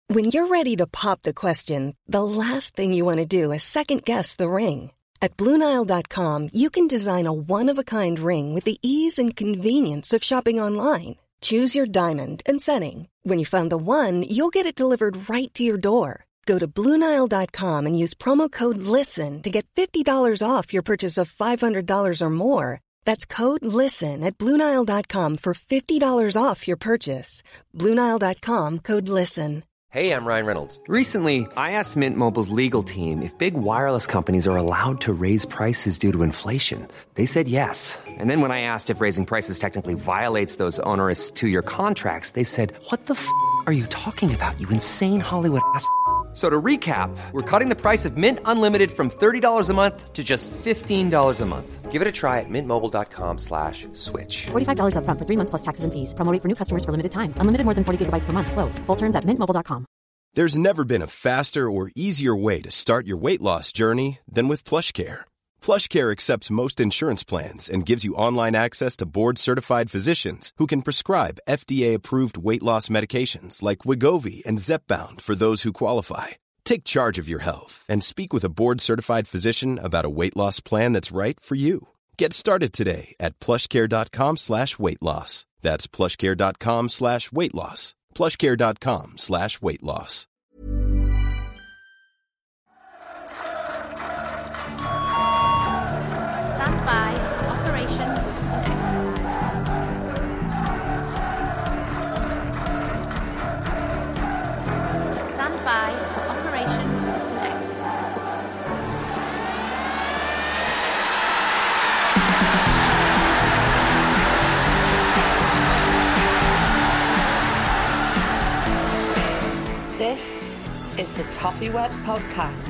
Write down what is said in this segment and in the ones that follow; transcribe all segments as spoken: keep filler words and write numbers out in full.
When you're ready to pop the question, the last thing you want to do is second-guess the ring. At Blue Nile dot com, you can design a one-of-a-kind ring with the ease and convenience of shopping online. Choose your diamond and setting. When you find the one, you'll get it delivered right to your door. Go to Blue Nile dot com and use promo code LISTEN to get fifty dollars off your purchase of five hundred dollars or more. That's code LISTEN at Blue Nile dot com for fifty dollars off your purchase. Blue Nile dot com, code LISTEN. Hey, I'm Ryan Reynolds. Recently, I asked Mint Mobile's legal team if big wireless companies are allowed to raise prices due to inflation. They said yes. And then when I asked if raising prices technically violates those onerous two-year contracts, they said, what the f*** are you talking about, you insane Hollywood ass f- So to recap, we're cutting the price of Mint Unlimited from thirty dollars a month to just fifteen dollars a month. Give it a try at mintmobile.com slash switch. forty-five dollars up front for three months plus taxes and fees. Promo rate for new customers for limited time. Unlimited more than forty gigabytes per month. Slows full terms at mint mobile dot com. There's never been a faster or easier way to start your weight loss journey than with PlushCare. PlushCare accepts most insurance plans and gives you online access to board-certified physicians who can prescribe F D A-approved weight loss medications like Wegovy and Zepbound for those who qualify. Take charge of your health and speak with a board-certified physician about a weight loss plan that's right for you. Get started today at plushcare.com slash weight loss. That's plushcare.com slash weight loss. plushcare.com slash weight loss. Stand by for Operation Woodson exercise. Stand by for Operation Woodson exercise. This is the Toffee Web Podcast.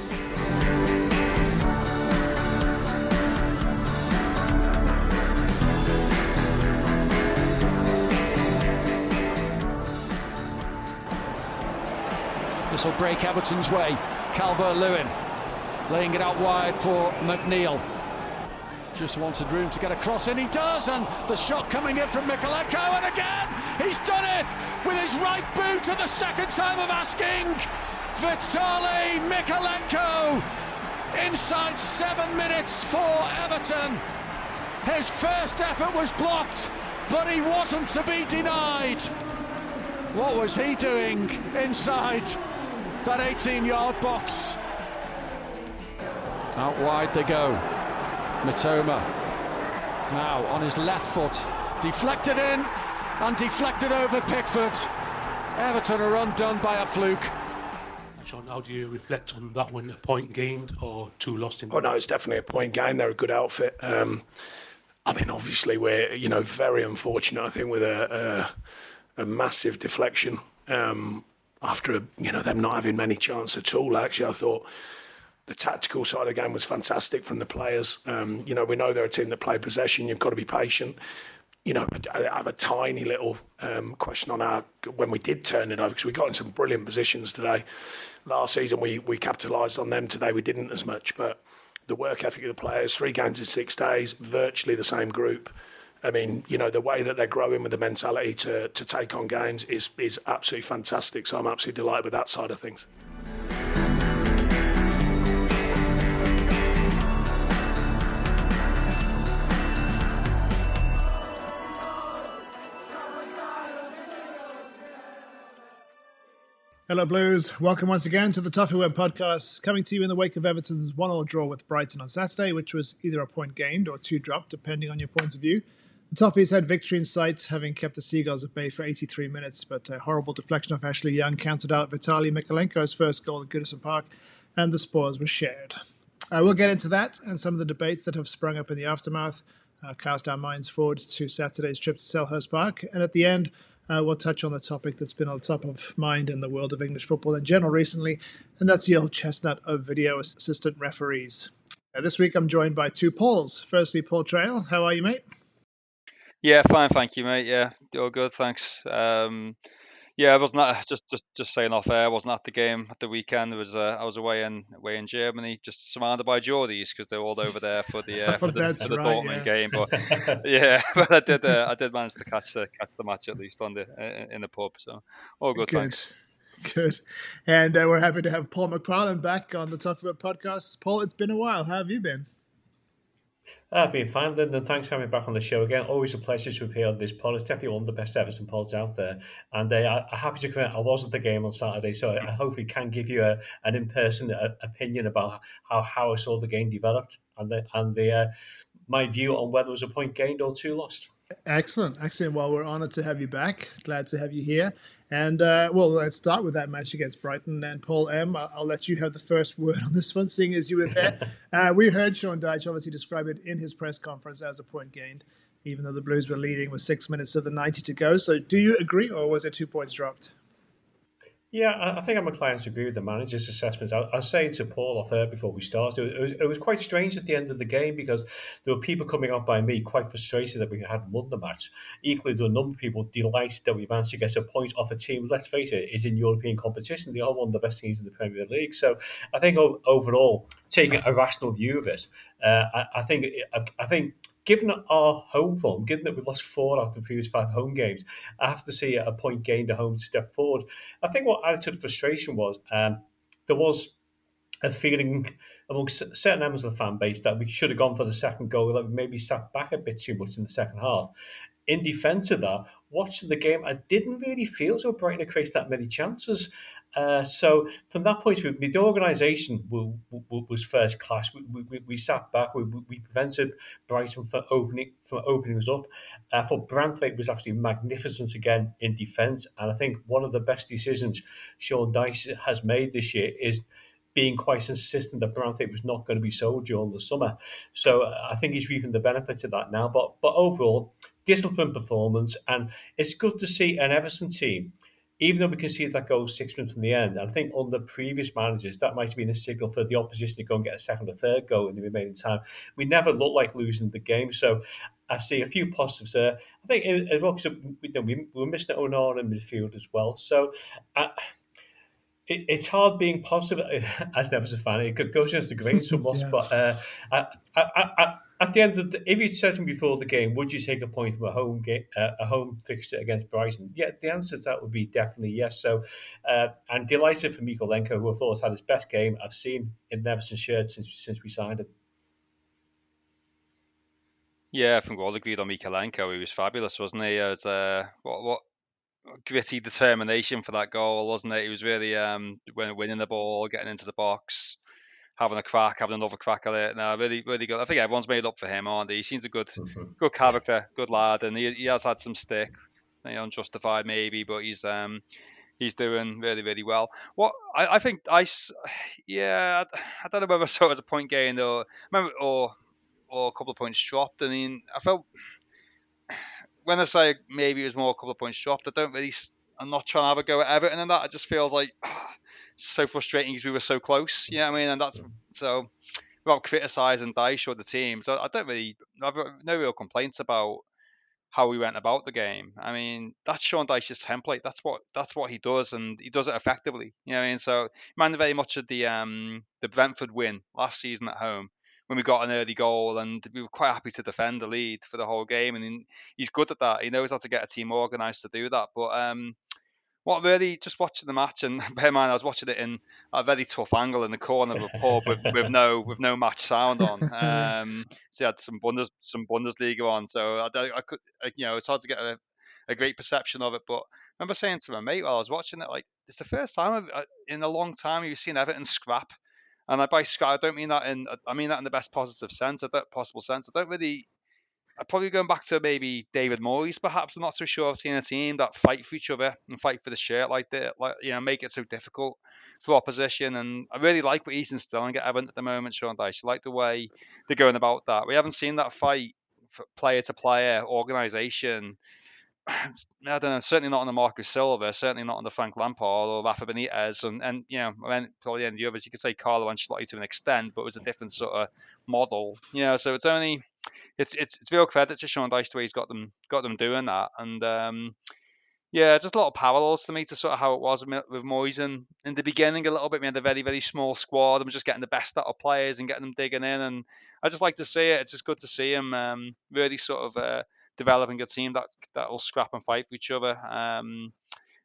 This will break Everton's way. Calvert-Lewin laying it out wide for McNeil. Just wanted room to get across, and he does, and the shot coming in from Mykolenko, and again, he's done it with his right boot at the second time of asking. Vitaly Mykolenko, inside seven minutes for Everton. His first effort was blocked, but he wasn't to be denied. What was he doing inside that eighteen-yard box? Out wide they go. Mitoma now on his left foot, deflected in and deflected over Pickford. Everton are undone by a fluke. Sean, how do you reflect on that one? A point gained or two lost in? Oh no, it's definitely a point gained. They're a good outfit. Um, I mean, obviously we're you know very unfortunate. I think with a a, a massive deflection um, after you know them not having many chances at all. Actually, I thought the tactical side of the game was fantastic from the players. Um, you know, we know they're a team that play possession. You've got to be patient. You know, I have a tiny little um, question on our when we did turn it over, because we got in some brilliant positions today. Last season we we capitalised on them. Today we didn't as much. But the work ethic of the players, three games in six days, virtually the same group. I mean, you know, the way that they're growing with the mentality to to take on games is is absolutely fantastic. So I'm absolutely delighted with that side of things. Hello Blues, welcome once again to the Toffee Web Podcast, coming to you in the wake of Everton's one all draw with Brighton on Saturday, which was either a point gained or two dropped, depending on your point of view. The Toffees had victory in sight, having kept the Seagulls at bay for eighty-three minutes, but a horrible deflection of Ashley Young counted out Vitaly Mykolenko's first goal at Goodison Park, and the spoils were shared. Uh, we'll get into that and some of the debates that have sprung up in the aftermath, uh, cast our minds forward to Saturday's trip to Selhurst Park, and at the end, Uh, we'll touch on the topic that's been on top of mind in the world of English football in general recently, and that's the old chestnut of video assistant referees. Uh, this week I'm joined by two Pauls. Firstly, Paul Trail. How are you, mate? Yeah, fine, thank you, mate. Yeah, all good, thanks. Um, yeah, I wasn't at, just just just saying off air. I wasn't at the game at the weekend. It was uh, I was away in away in Germany, just surrounded by Geordies because they're all over there for the uh, for, Oh, the, that's for the right, Dortmund yeah. game. But yeah, but I did uh, I did manage to catch the catch the match at least on the uh, in the pub. So all good, Good. thanks. Good. And uh, we're happy to have Paul McFarlane back on the Tough Web podcast. Paul, it's been a while. How have you been? I've been fine, Lyndon. Thanks for having me back on the show again. Always a pleasure to appear on this pod. It's definitely one of the best Everton pods out there. And uh, I'm happy to confirm I wasn't at the game on Saturday, so I hopefully can give you a, an in-person uh, opinion about how, how I saw the game developed and the, and the uh, my view on whether it was a point gained or two lost. Excellent, excellent. Well, we're honoured to have you back. Glad to have you here. And, uh, well, let's start with that match against Brighton. And, Paul M., I'll, I'll let you have the first word on this one, seeing as you were there. uh, we heard Sean Dyche obviously describe it in his press conference as a point gained, even though the Blues were leading with six minutes of the ninety to go. So do you agree, or was it two points dropped? Yeah, I think I'm inclined to agree with the manager's assessment. I, I was saying to Paul off air before we started, it was, it was quite strange at the end of the game because there were people coming up by me quite frustrated that we hadn't won the match. Equally, there were a number of people delighted that we managed to get a point off a team, let's face it, is in European competition. They are one of the best teams in the Premier League. So I think overall, taking a rational view of it, uh, I, I think I, I think... Given our home form, given that we've lost four out of the previous five home games, I have to see a point gained at home to step forward. I think what added to the frustration was um, there was a feeling amongst certain members of the fan base that we should have gone for the second goal, that we maybe sat back a bit too much in the second half. In defence of that, watching the game, I didn't really feel so Brighton had created that many chances. Uh, so from that point of view, the organisation was first class. We, we, we sat back. We, we prevented Brighton from opening from opening us up. I thought Branthwaite was actually magnificent again in defence, and I think one of the best decisions Sean Dyche has made this year is being quite insistent that Branthwaite was not going to be sold during the summer. So I think he's reaping the benefits of that now. But but overall, disciplined performance, and it's good to see an Everton team, even though we conceded that goal six minutes from the end. I think under previous managers, that might have been a signal for the opposition to go and get a second or third goal in the remaining time. We never looked like losing the game, so I see a few positives there. I think as well, because you know, we were missing Onana in midfield as well. So uh, it, it's hard being positive as an Everton fan. It goes against the grain somewhat, yeah. but uh, I, I, I, at the end of the, if you said to me before the game, would you take a point from a home game, uh, a home fixture against Brighton? Yeah, the answer to that would be definitely yes. So, uh, I'm delighted for Mykolenko, who I thought had his best game I've seen in an Everton shirt since since we signed him. Yeah, I think we all agreed on Mykolenko. He was fabulous, wasn't he? It was uh, what what gritty determination for that goal, wasn't it? He was really um, winning the ball, getting into the box, having a crack, having another crack at it. No, really, really good. I think everyone's made up for him, aren't they? He seems a good, mm-hmm. good character, good lad, and he, he has had some stick, you know, unjustified maybe, but he's um, he's doing really, really well. What I, I think I, yeah, I, I don't know whether I saw it as a point gain or remember or or a couple of points dropped. I mean, I felt when I say maybe it was more a couple of points dropped, I don't really. I'm not trying to have a go at Everton and that. It just feels like oh, so frustrating because we were so close. You know what I mean? And that's so without criticising Dyche or the team. So I don't really have no real complaints about how we went about the game. I mean, that's Sean Dyche's template. That's what that's what he does, and he does it effectively. You know what I mean? So reminded very much of the um the Brentford win last season at home, when we got an early goal and we were quite happy to defend the lead for the whole game. And he's good at that. He knows how to get a team organised to do that. But um, what really, just watching the match, and bear in mind, I was watching it in a very tough angle in the corner of a pub with, with no with no match sound on. Um, so he had some Bundes, some Bundesliga on, so I, I could, you know, it's hard to get a, a great perception of it. But I remember saying to my mate while I was watching it, like, it's the first time I've, in a long time you've seen Everton scrap. And I by scrap, I don't mean that in, I mean that in the best positive sense, I don't, possible sense. I don't really. I'm probably going back to maybe David Moyes, perhaps. I'm not so sure I've seen a team that fight for each other and fight for the shirt like that, like, you know, make it so difficult for opposition. And I really like what he's instilling at Everton at the moment, Sean Dyche. I like the way they're going about that. We haven't seen that fight for player to player, organisation. I don't know, certainly not on the Marcus Silva, certainly not on the Frank Lampard or Rafa Benitez, and, and you know, I mean, probably any of the others. You could say Carlo Ancelotti to an extent, but it was a different sort of model. You know, so it's only it's it's, it's real credit to Sean Dyche the way he's got them got them doing that, and um, yeah, just a lot of parallels to me to sort of how it was with, with Moyes in, in the beginning a little bit. We had a very very small squad and was just getting the best out of players and getting them digging in, and I just like to see it. It's just good to see him um, really sort of. Uh, developing a team that that will scrap and fight for each other. Um,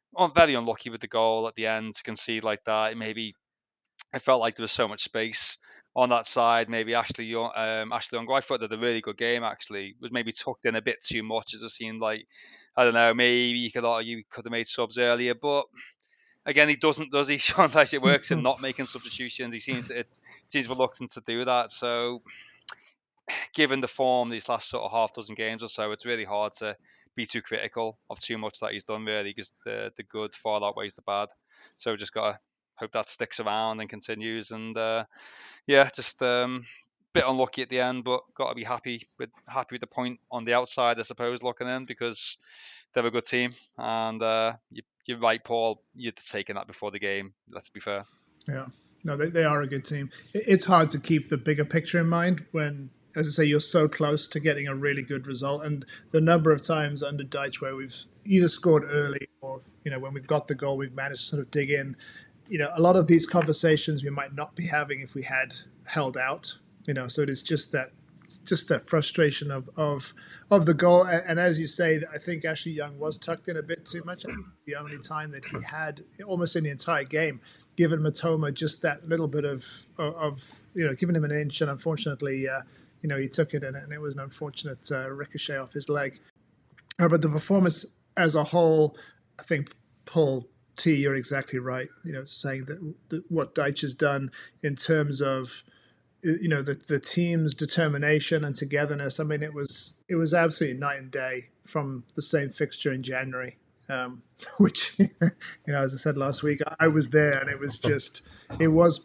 I'm very unlucky with the goal at the end to concede like that. Maybe I felt like there was so much space on that side. Maybe Ashley Young, um, Ashley Young, who I thought did a really good game actually, was maybe tucked in a bit too much. As it seemed like, I don't know, maybe you could argue he could have made subs earlier, but again, he doesn't, does he? Sean, like it works in not making substitutions. He seems it seems reluctant to do that. So, given the form these last sort of half dozen games or so, it's really hard to be too critical of too much that he's done, really, because the the good far outweighs the bad. So, just gotta hope that sticks around and continues. And uh, yeah, just um, bit unlucky at the end, but got to be happy with happy with the point on the outside, I suppose, looking in, because they're a good team. And uh, you, you're right, Paul. You'd taken that before the game. Let's be fair. Yeah, no, they they are a good team. It's hard to keep the bigger picture in mind when, as I say, you're so close to getting a really good result. And the number of times under Dyche where we've either scored early or, you know, when we've got the goal, we've managed to sort of dig in. You know, a lot of these conversations we might not be having if we had held out. You know, so it is just that, just that frustration of of of the goal. And, and as you say, I think Ashley Young was tucked in a bit too much. The only time that he had, almost in the entire game, given Matoma just that little bit of of, of you know, giving him an inch, and unfortunately, uh, you know, he took it, and, and it was an unfortunate uh, ricochet off his leg. Uh, but the performance as a whole, I think, Paul T, you're exactly right. You know, saying that, that what Dyche has done in terms of, you know, the the team's determination and togetherness. I mean, it was it was absolutely night and day from the same fixture in January, um, which, you know, as I said last week, I was there, and it was just, it was,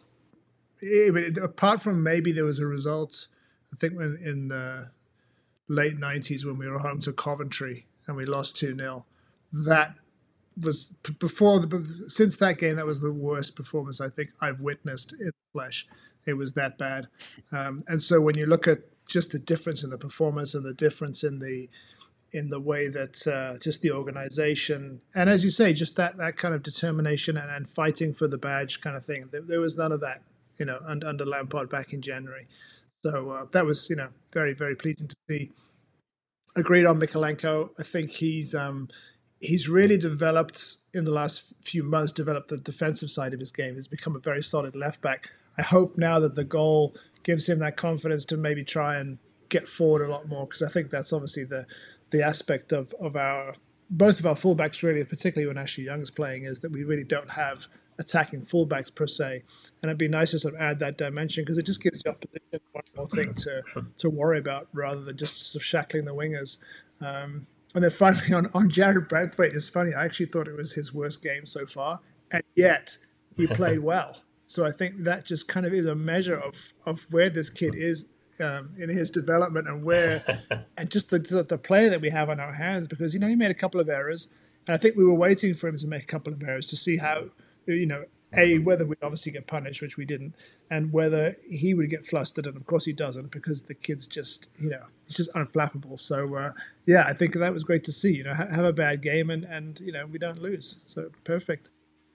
it, apart from maybe there was a result, I think when in the late nineties when we were home to Coventry and we lost two nil, that was before the, since that game, that was the worst performance I think I've witnessed in the flesh. It was that bad. Um, and so when you look at just the difference in the performance and the difference in the in the way that uh, just the organization, and as you say, just that that kind of determination and, and fighting for the badge kind of thing, there, there was none of that, you know, under, under Lampard back in January. So uh, that was, you know, very, very pleasing to see. Agreed on Mykolenko. I think he's um, he's really developed in the last few months, developed the defensive side of his game. He's become a very solid left back. I hope now that the goal gives him that confidence to maybe try and get forward a lot more, because I think that's obviously the the aspect of, of our, both of our fullbacks really, particularly when Ashley Young is playing, is that we really don't have attacking fullbacks per se. And it'd be nice to sort of add that dimension, because it just gives the opposition one more thing to, to worry about rather than just sort of shackling the wingers. Um, and then finally on, on Jared Branthwaite, it's funny, I actually thought it was his worst game so far, and yet he played well. So I think that just kind of is a measure of, of where this kid is um, in his development, and where, and just the, the the player that we have on our hands. Because, you know, he made a couple of errors, and I think we were waiting for him to make a couple of errors to see how, you know, A, whether we'd obviously get punished, which we didn't, and whether he would get flustered. And of course he doesn't, because the kid's just, you know, he's just unflappable. So uh, yeah, I think that was great to see, you know, ha- have a bad game and, and, you know, we don't lose. So perfect.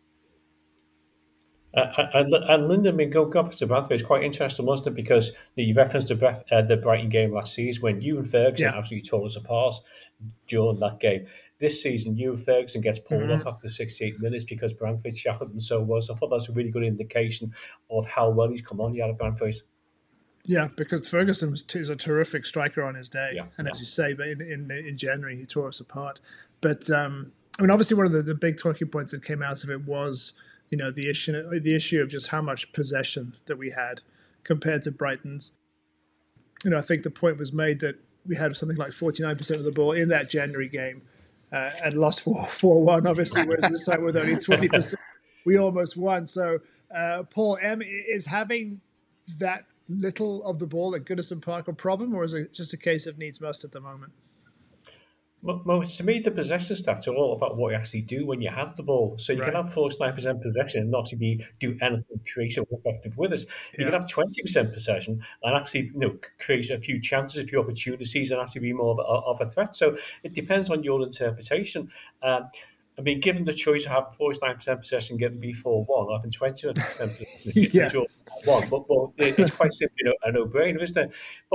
Uh, and, and Linda, I mean, go, go back to Branthwaite. It's quite interesting, wasn't it? Because you referenced the, Bref, uh, the Brighton game last season when you and Ferguson yeah. absolutely tore us apart during that game. This season, you and Ferguson gets pulled mm-hmm. off after sixty-eight minutes because Branthwaite shackled him so well. So I thought that's a really good indication of how well he's come on, Jared Branthwaite. Yeah, because Ferguson was is a terrific striker on his day. Yeah, and yeah. as you say, but in, in, in January, he tore us apart. But, um, I mean, obviously one of the, the big talking points that came out of it was, you know, the issue the issue of just how much possession that we had compared to Brighton's. You know, I think the point was made that we had something like forty-nine percent of the ball in that January game uh, and lost four one, obviously, whereas this time with only twenty percent, we almost won. So, uh, Paul, M, is having that little of the ball at Goodison Park a problem, or is it just a case of needs must at the moment? Well, to me, the possession stats are all about what you actually do when you have the ball. So you right. can have forty-nine percent possession and not to be do anything creative or effective with it. You yeah. can have twenty percent possession and actually, you know, create a few chances, a few opportunities, and actually be more of a, of a threat. So it depends on your interpretation. Um, I mean, given the choice to have forty-nine percent possession, getting B four one, I think twenty percent possession, yeah. one. But, but it's quite simply a no-brainer, isn't it? But I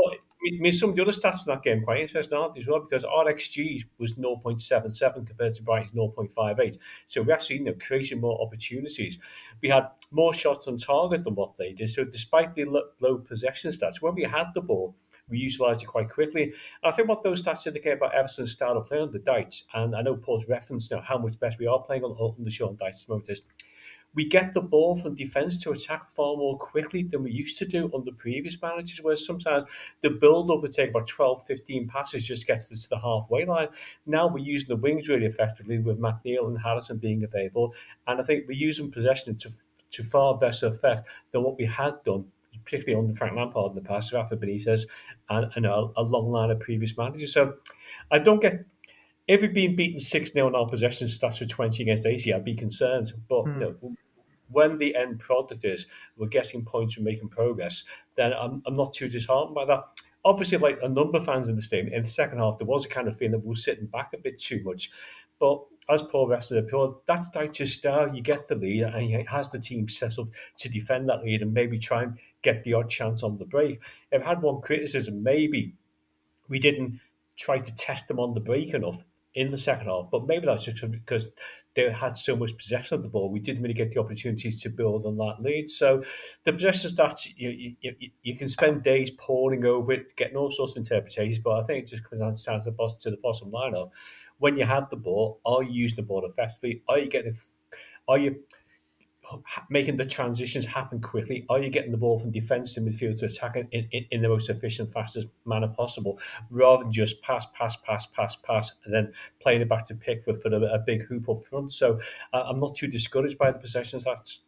I mean, some of the other stats from that game quite interesting, aren't they, as well? Because our X G was zero point seven seven compared to Brighton's zero point five eight. So we actually, you know, creating more opportunities. We had more shots on target than what they did. So despite the low, low possession stats, when we had the ball, we utilised it quite quickly. And I think what those stats indicate about Everton's style of play under Dyche, and I know Paul's referenced now how much better we are playing on under Sean Dyche at the moment, is we get the ball from defence to attack far more quickly than we used to do under previous managers, where sometimes the build-up would take about twelve, fifteen passes just to get us to the halfway line. Now we're using the wings really effectively with McNeil and Harrison being available, and I think we're using possession to to far better effect than what we had done, particularly under Frank Lampard in the past, Rafa Benitez, and, and a, a long line of previous managers. So I don't get... If we'd been beaten six nil in our possession stats for twenty against eighty, I'd be concerned. But mm. you know, when the end product is we're getting points and making progress, then I'm, I'm not too disheartened by that. Obviously, like a number of fans in the stadium, in the second half, there was a kind of feeling that we were sitting back a bit too much. But as Paul rested it, that's Dyche's style. You get the lead and he has the team set up to defend that lead and maybe try and get the odd chance on the break. If I had one criticism, maybe we didn't try to test them on the break enough in the second half, but maybe that's just because they had so much possession of the ball. We didn't really get the opportunity to build on that lead. So the possession stats, you, you, you can spend days poring over it, getting all sorts of interpretations, but I think it just comes down to the bottom, to the bottom line of when you have the ball, are you using the ball effectively? Are you getting, are you making the transitions happen quickly? Are you getting the ball from defence to midfield to attack in, in, in the most efficient, fastest manner possible, rather than just pass, pass, pass, pass, pass, and then playing it back to Pickford for a, a big hoop up front? So uh, I'm not too discouraged by the possession stats.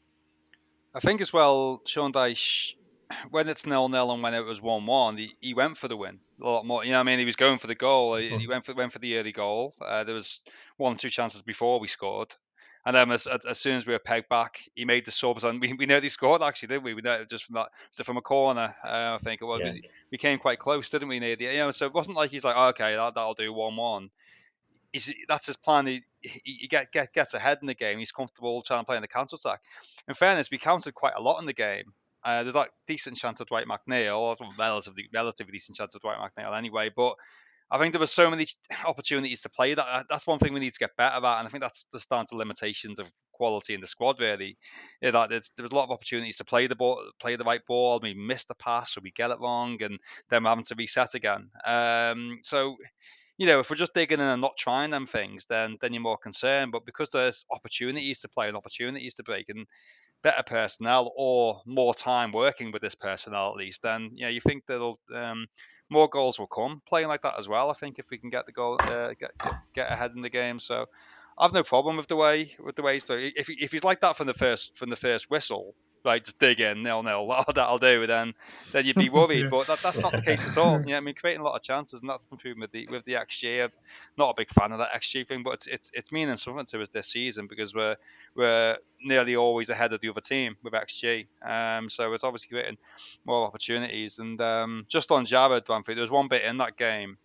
I think as well, Sean Dyche, when it's nil nil and when it was one one, he, he went for the win a lot more. You know what I mean? He was going for the goal. He, he went for went for the early goal. Uh, there was one or two chances before we scored. And then as, as soon as we were pegged back, he made the subs. And we, we nearly scored, actually, didn't we? We know just from that, so from a corner, uh, I think it was. Yeah. We, we came quite close, didn't we, near the, you know, so it wasn't like he's like, oh, okay, that, that'll do one one. He's, that's his plan. He, he, he get, get, gets ahead in the game. He's comfortable trying to play in the counter-attack. In fairness, we countered quite a lot in the game. Uh, there's like decent chance of Dwight McNeil, relatively, relatively decent chance of Dwight McNeil anyway, but I think there were so many opportunities to play that. That's one thing we need to get better at, and I think that's just down to limitations of quality in the squad. Really, yeah, that there was a lot of opportunities to play the ball, play the right ball. We missed the pass, or we get it wrong, and then we're having to reset again. Um, so, you know, if we're just digging in and not trying them things, then then you're more concerned. But because there's opportunities to play and opportunities to break, and better personnel or more time working with this personnel at least, then you know you think that'll. Um, More goals will come playing like that as well. I think if we can get the goal, uh, get, get get ahead in the game, so I've no problem with the way with the way he's playing. If if he's like that from the first from the first whistle, like just dig in nil nil, that'll do. Then then you'd be worried, yeah. But that, that's not the case at all. You know, I mean, creating a lot of chances, and that's improving with the with the X G. I'm not a big fan of that X G thing, but it's it's it's meaning something to us this season because we're we're nearly always ahead of the other team with X G. Um, so it's obviously creating more opportunities. And um, just on Jared Bamford, there was one bit in that game,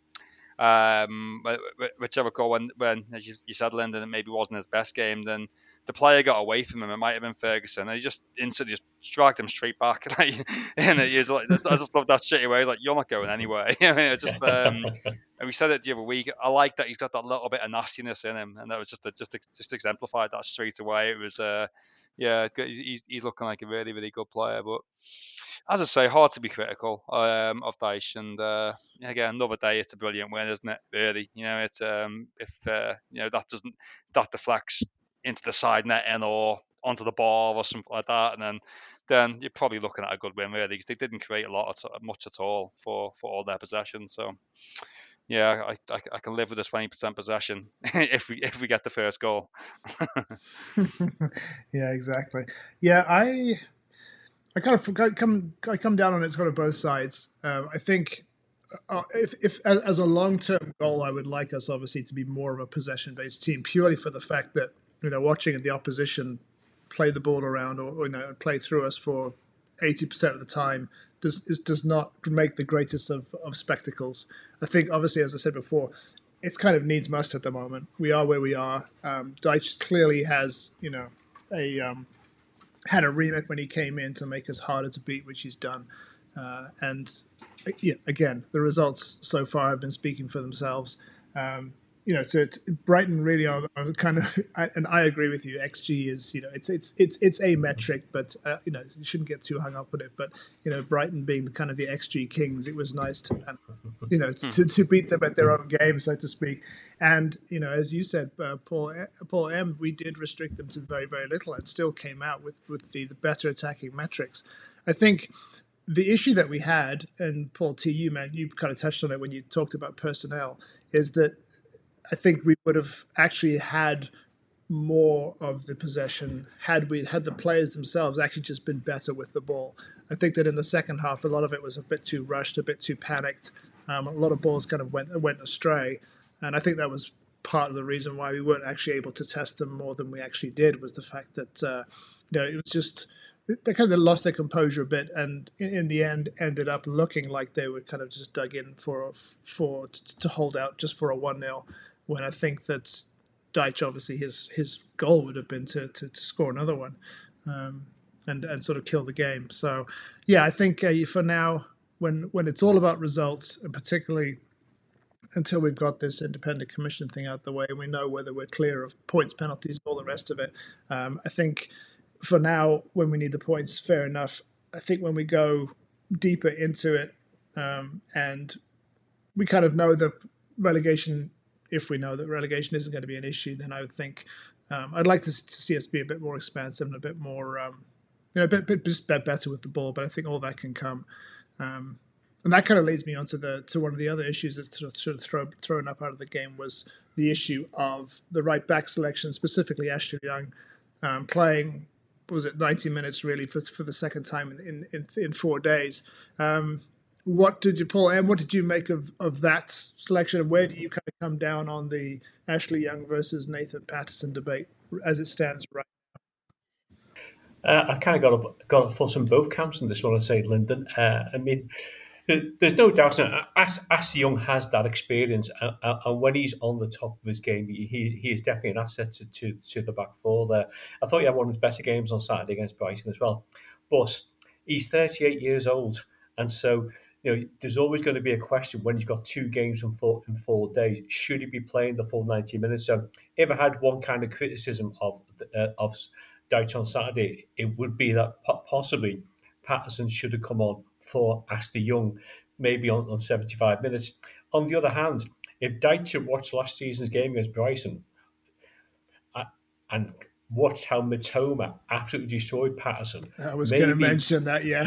um, whichever goal when when as you, you said, Lyndon, it maybe wasn't his best game. Then the player got away from him. It might have been Ferguson. And he just instantly just dragged him straight back. Like, and he was like, I just love that shitty way. He's like, you're not going anywhere. I mean, it just, um, and we said it the other week. I like that he's got that little bit of nastiness in him, and that was just a, just a, just exemplified that straight away. It was, uh, yeah, he's he's looking like a really really good player. But as I say, hard to be critical um, of Dyche. And uh, again, another day, it's a brilliant win, isn't it? Really, you know, it's um, if uh, you know that doesn't that deflects into the side netting or onto the ball or something like that, and then then you're probably looking at a good win, really, because they didn't create a lot of, much at all for, for all their possession. So yeah, I, I, I can live with a twenty percent possession if we if we get the first goal. Yeah, exactly. Yeah, I I kind of I come I come down on it kind of both sides. Um, I think. Uh, if, if as, as a long-term goal, I would like us obviously to be more of a possession-based team, purely for the fact that, you know, watching the opposition play the ball around or, or you know play through us for eighty percent of the time does is, does not make the greatest of, of spectacles. I think obviously, as I said before, it's kind of needs must at the moment. We are where we are. Um, Dyche clearly has you know a um, had a remit when he came in to make us harder to beat, which he's done. Uh, and yeah, again, the results so far have been speaking for themselves. Um, you know, to, to Brighton really are, are kind of, and I agree with you. X G is, you know, it's it's it's it's a metric, but uh, you know, you shouldn't get too hung up on it. But you know, Brighton being the kind of the X G kings, it was nice to, you know, to to beat them at their own game, so to speak. And you know, as you said, uh, Paul Paul M, we did restrict them to very very little, and still came out with with the, the better attacking metrics. I think the issue that we had, and Paul T, you man, you kind of touched on it when you talked about personnel, is that I think we would have actually had more of the possession had we had the players themselves actually just been better with the ball. I think that in the second half, a lot of it was a bit too rushed, a bit too panicked. Um, a lot of balls kind of went went astray, and I think that was part of the reason why we weren't actually able to test them more than we actually did. Was the fact that uh, you know it was just they kind of lost their composure a bit, and in, in the end ended up looking like they were kind of just dug in for for to hold out just for a one nil. When I think that Dyche, obviously, his his goal would have been to to, to score another one, um, and and sort of kill the game. So, yeah, I think uh, for now, when when it's all about results, and particularly until we've got this independent commission thing out the way, and we know whether we're clear of points, penalties, all the rest of it, um, I think for now, when we need the points, fair enough. I think when we go deeper into it, um, and we kind of know the relegation. If we know that relegation isn't going to be an issue, then I would think um, I'd like to, to see us be a bit more expansive and a bit more, um, you know, a bit, bit, bit better with the ball. But I think all that can come, um, and that kind of leads me on to the to one of the other issues that's sort of, sort of throw, thrown up out of the game was the issue of the right back selection, specifically Ashley Young um, playing. What was it ninety minutes really for for the second time in in, in four days. Um, What did you, Paul, and what did you make of, of that selection? And where do you kind of come down on the Ashley Young versus Nathan Patterson debate as it stands right now? Uh, I kind of got a, got a fuss in both camps on this one, I say, Lyndon. Uh, I mean, there's no doubt that Ashley Young has that experience, and, and when he's on the top of his game, he he is definitely an asset to, to, to the back four there. I thought he had one of his better games on Saturday against Brighton as well. But he's thirty-eight years old, and so you know, there's always going to be a question when he's got two games in four, in four days. Should he be playing the full ninety minutes? So, if I had one kind of criticism of uh, of Dyche on Saturday, it would be that possibly Patterson should have come on for Ashley Young, maybe on, on seventy-five minutes. On the other hand, if Dyche had watched last season's game against Brighton uh, and watched how Mitoma absolutely destroyed Patterson. I was going to mention that, yeah.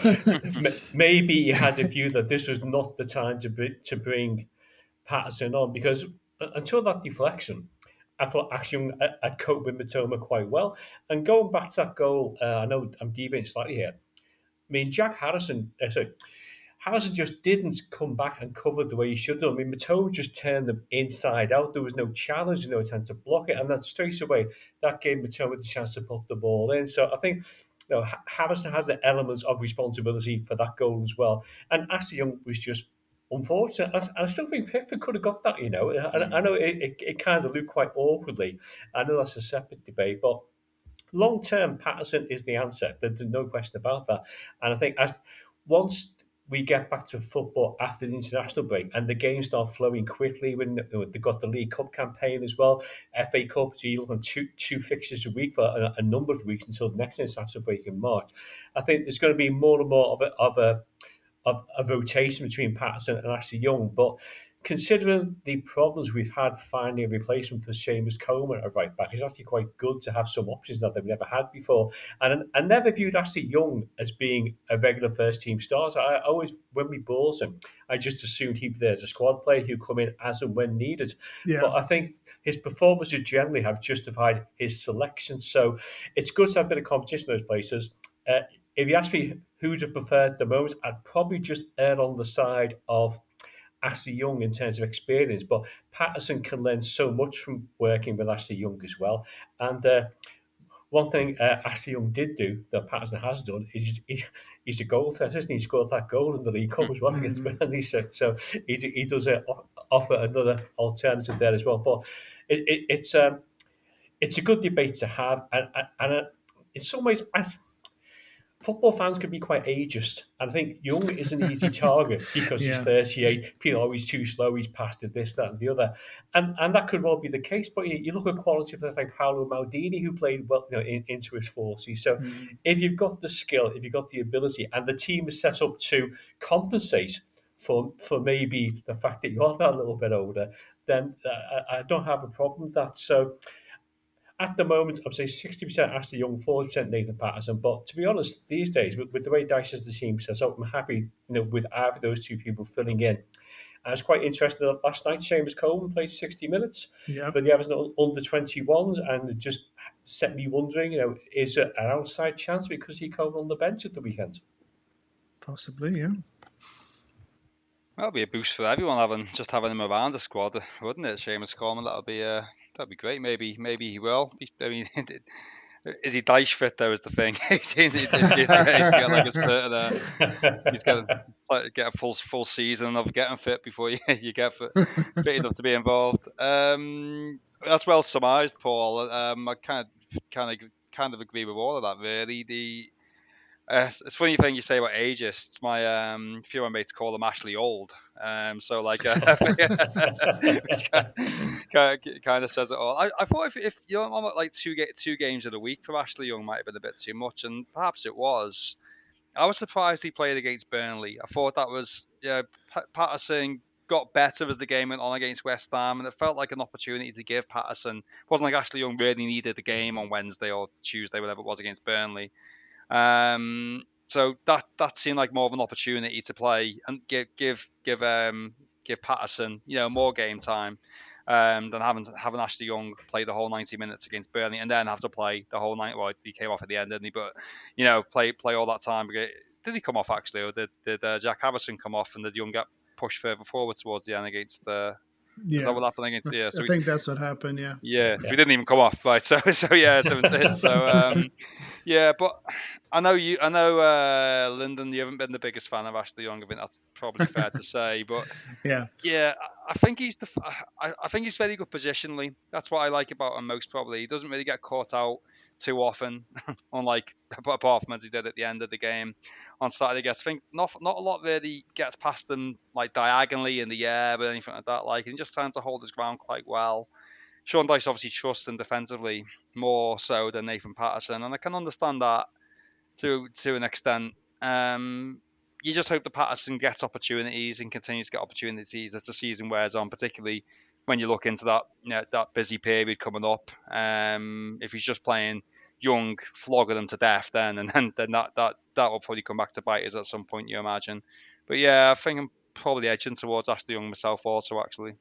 Maybe he had a view that this was not the time to bring, to bring Patterson on, because until that deflection, I thought Ashley Young had coped with Mitoma quite well. And going back to that goal, uh, I know I'm deviating slightly here. I mean, Jack Harrison, uh, sorry, Harrison just didn't come back and cover the way he should have. I mean, Mitoma just turned them inside out. There was no challenge, no attempt to block it. And then straight away, that gave Mitoma the chance to put the ball in. So I think you know, Harrison has the elements of responsibility for that goal as well. And Ashley Young was just unfortunate. And I still think Pickford could have got that, you know. I, I know it, it, it kind of looked quite awkwardly. I know that's a separate debate, but long-term, Patterson is the answer. There's no question about that. And I think as once we get back to football after the international break and the games start flowing quickly, when they've got the League Cup campaign as well, F A Cup, so you're looking at two, two fixtures a week for a, a number of weeks until the next international break in March. I think there's going to be more and more of a, of a, of a rotation between Patterson and Ashley Young. But considering the problems we've had finding a replacement for Seamus Coleman at right back, it's actually quite good to have some options now that we've never had before. And I never viewed Ashley Young as being a regular first team starter. I always, when we bought him, I just assumed he'd be there as a squad player who'd come in as and when needed. Yeah. But I think his performances generally have justified his selection. So it's good to have a bit of competition in those places. Uh, if you ask me who'd have preferred the most, I'd probably just err on the side of Ashley Young in terms of experience, but Patterson can learn so much from working with Ashley Young as well. And uh, one thing uh, Ashley Young did do that Patterson has done is he, he's a goal threat, isn't he? He scored that goal in the League Cup as well against Burnley, so, so he, he does uh, offer another alternative there as well. But it, it, it's um, it's a good debate to have, and and, and uh, in some ways, as football fans can be quite ageist, and I think Young is an easy target because Yeah. he's thirty-eight. People, oh, he's too slow, he's past it, this, that, and the other, and and that could well be the case. But you, you look at quality players like Paolo Maldini, who played well, you know, in, into his forties. So Mm. if you've got the skill, if you've got the ability, and the team is set up to compensate for for maybe the fact that you're that little bit older, then uh, I, I don't have a problem with that. So. At the moment, I'm saying sixty percent Ashley Young, forty percent Nathan Patterson. But to be honest, these days, with, with the way Dyche has the team set up, I'm happy, you know, with either of those two people filling in. I was quite interested that last night, Seamus Coleman played sixty minutes Yep. for the Everton under twenty-ones, and it just set me wondering, you know, is it an outside chance because he came on the bench at the weekend? Possibly, yeah. That'll be a boost for everyone having just having him around the squad, wouldn't it? Seamus Coleman, that'll be uh, that'd be great. Maybe maybe he will. I mean, is he Dyche fit though? Is the thing. He's he's got like a certain, uh, he's got to get a full full season of getting fit before you, you get fit, fit enough to be involved. Um, that's well surmised, Paul. Um, I kind of kind of kind of agree with all of that. Really, the Uh, it's funny thing you say about ageist. My um, a few of my mates call them Ashley Old. Um, so like, uh, which kind, of, kind of says it all. I, I thought if, if you know, I'm at like two get two games of the week for Ashley Young might have been a bit too much, and perhaps it was. I was surprised he played against Burnley. I thought that was yeah. P- Patterson got better as the game went on against West Ham, and it felt like an opportunity to give Patterson. It wasn't like Ashley Young really needed the game on Wednesday or Tuesday, whatever it was against Burnley. Um, so that that seemed like more of an opportunity to play and give give give um give Patterson, you know, more game time um, than having having Ashley Young play the whole ninety minutes against Burnley and then have to play the whole night. Well, he came off at the end, didn't he? But you know, play play all that time. Did he come off actually, or did did uh, Jack Harrison come off and did Young get pushed further forward towards the end against the? Yeah. Is that what happened against? I, Yeah, so I think that's what happened. Yeah. Yeah, yeah. We didn't even come off, right? So, so yeah, so, so um, yeah. But I know you, I know uh, Lyndon. You haven't been the biggest fan of Ashley Young. I think that's probably fair to say. But yeah, yeah, I think he's the. I, I think he's very good positionally. That's what I like about him most. Probably he doesn't really get caught out too often, unlike apart from as he did at the end of the game on Saturday. I guess I think not not a lot really gets past him like diagonally in the air or anything like that. Like he just tends to hold his ground quite well. Sean Dyche obviously trusts him defensively more so than Nathan Patterson, and I can understand that to to an extent. Um, you just hope that Patterson gets opportunities and continues to get opportunities as the season wears on, particularly when you look into that you know, that busy period coming up. Um, if he's just playing Young, flogging them to death, then and then, then that, that that will probably come back to bite us at some point, you imagine. But yeah, I think I'm probably edging towards Ashley Young myself also, actually.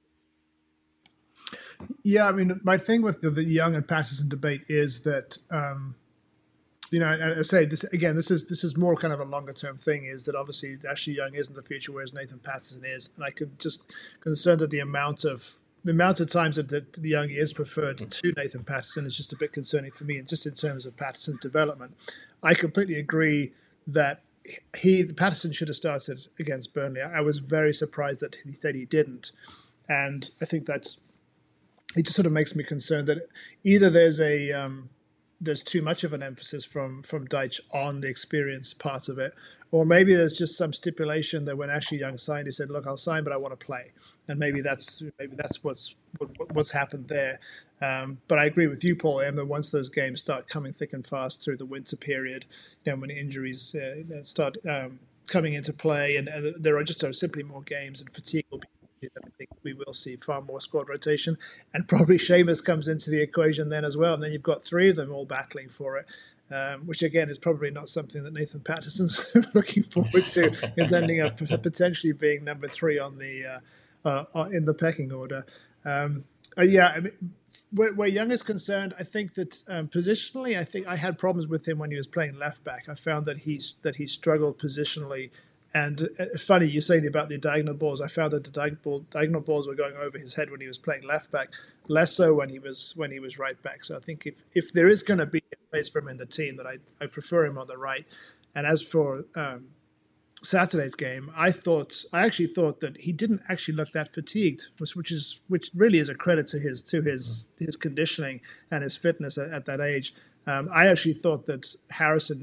Yeah, I mean, my thing with the, the Young and Patterson debate is that, um, you know, I, I say this again. This is this is more kind of a longer term thing. Is that obviously Ashley Young is in the future, whereas Nathan Patterson is, and I could just concerned that the amount of the amount of times that the, the Young is preferred to Nathan Patterson is just a bit concerning for me, and just in terms of Patterson's development, I completely agree that he Patterson should have started against Burnley. I was very surprised that he, that he didn't, and I think that's. It just sort of makes me concerned that either there's a um, there's too much of an emphasis from from Dyche on the experience part of it, or maybe there's just some stipulation that when Ashley Young signed, he said, "Look, I'll sign, but I want to play," and maybe that's maybe that's what's what, what's happened there. Um, but I agree with you, Paul. And that once those games start coming thick and fast through the winter period, you know, when injuries uh, start um, coming into play, and uh, there are just are simply more games, and fatigue will be. I think we will see far more squad rotation, and probably Seamus comes into the equation then as well. And then you've got three of them all battling for it, um, which again is probably not something that Nathan Patterson's looking forward to. Is ending up potentially being number three on the uh, uh, in the pecking order. Um, uh, yeah, I mean, where, where Young is concerned, I think that um, positionally, I think I had problems with him when he was playing left back. I found that he's that he struggled positionally. And it's funny, you say about the diagonal balls. I found that the diagonal, diagonal balls were going over his head when he was playing left back, less so when he was when he was right back. So I think if, if there is going to be a place for him in the team, that I, I prefer him on the right. And as for um, Saturday's game, I thought I actually thought that he didn't actually look that fatigued, which, which is which really is a credit to his to his mm. his conditioning and his fitness at, at that age. Um, I actually thought that Harrison.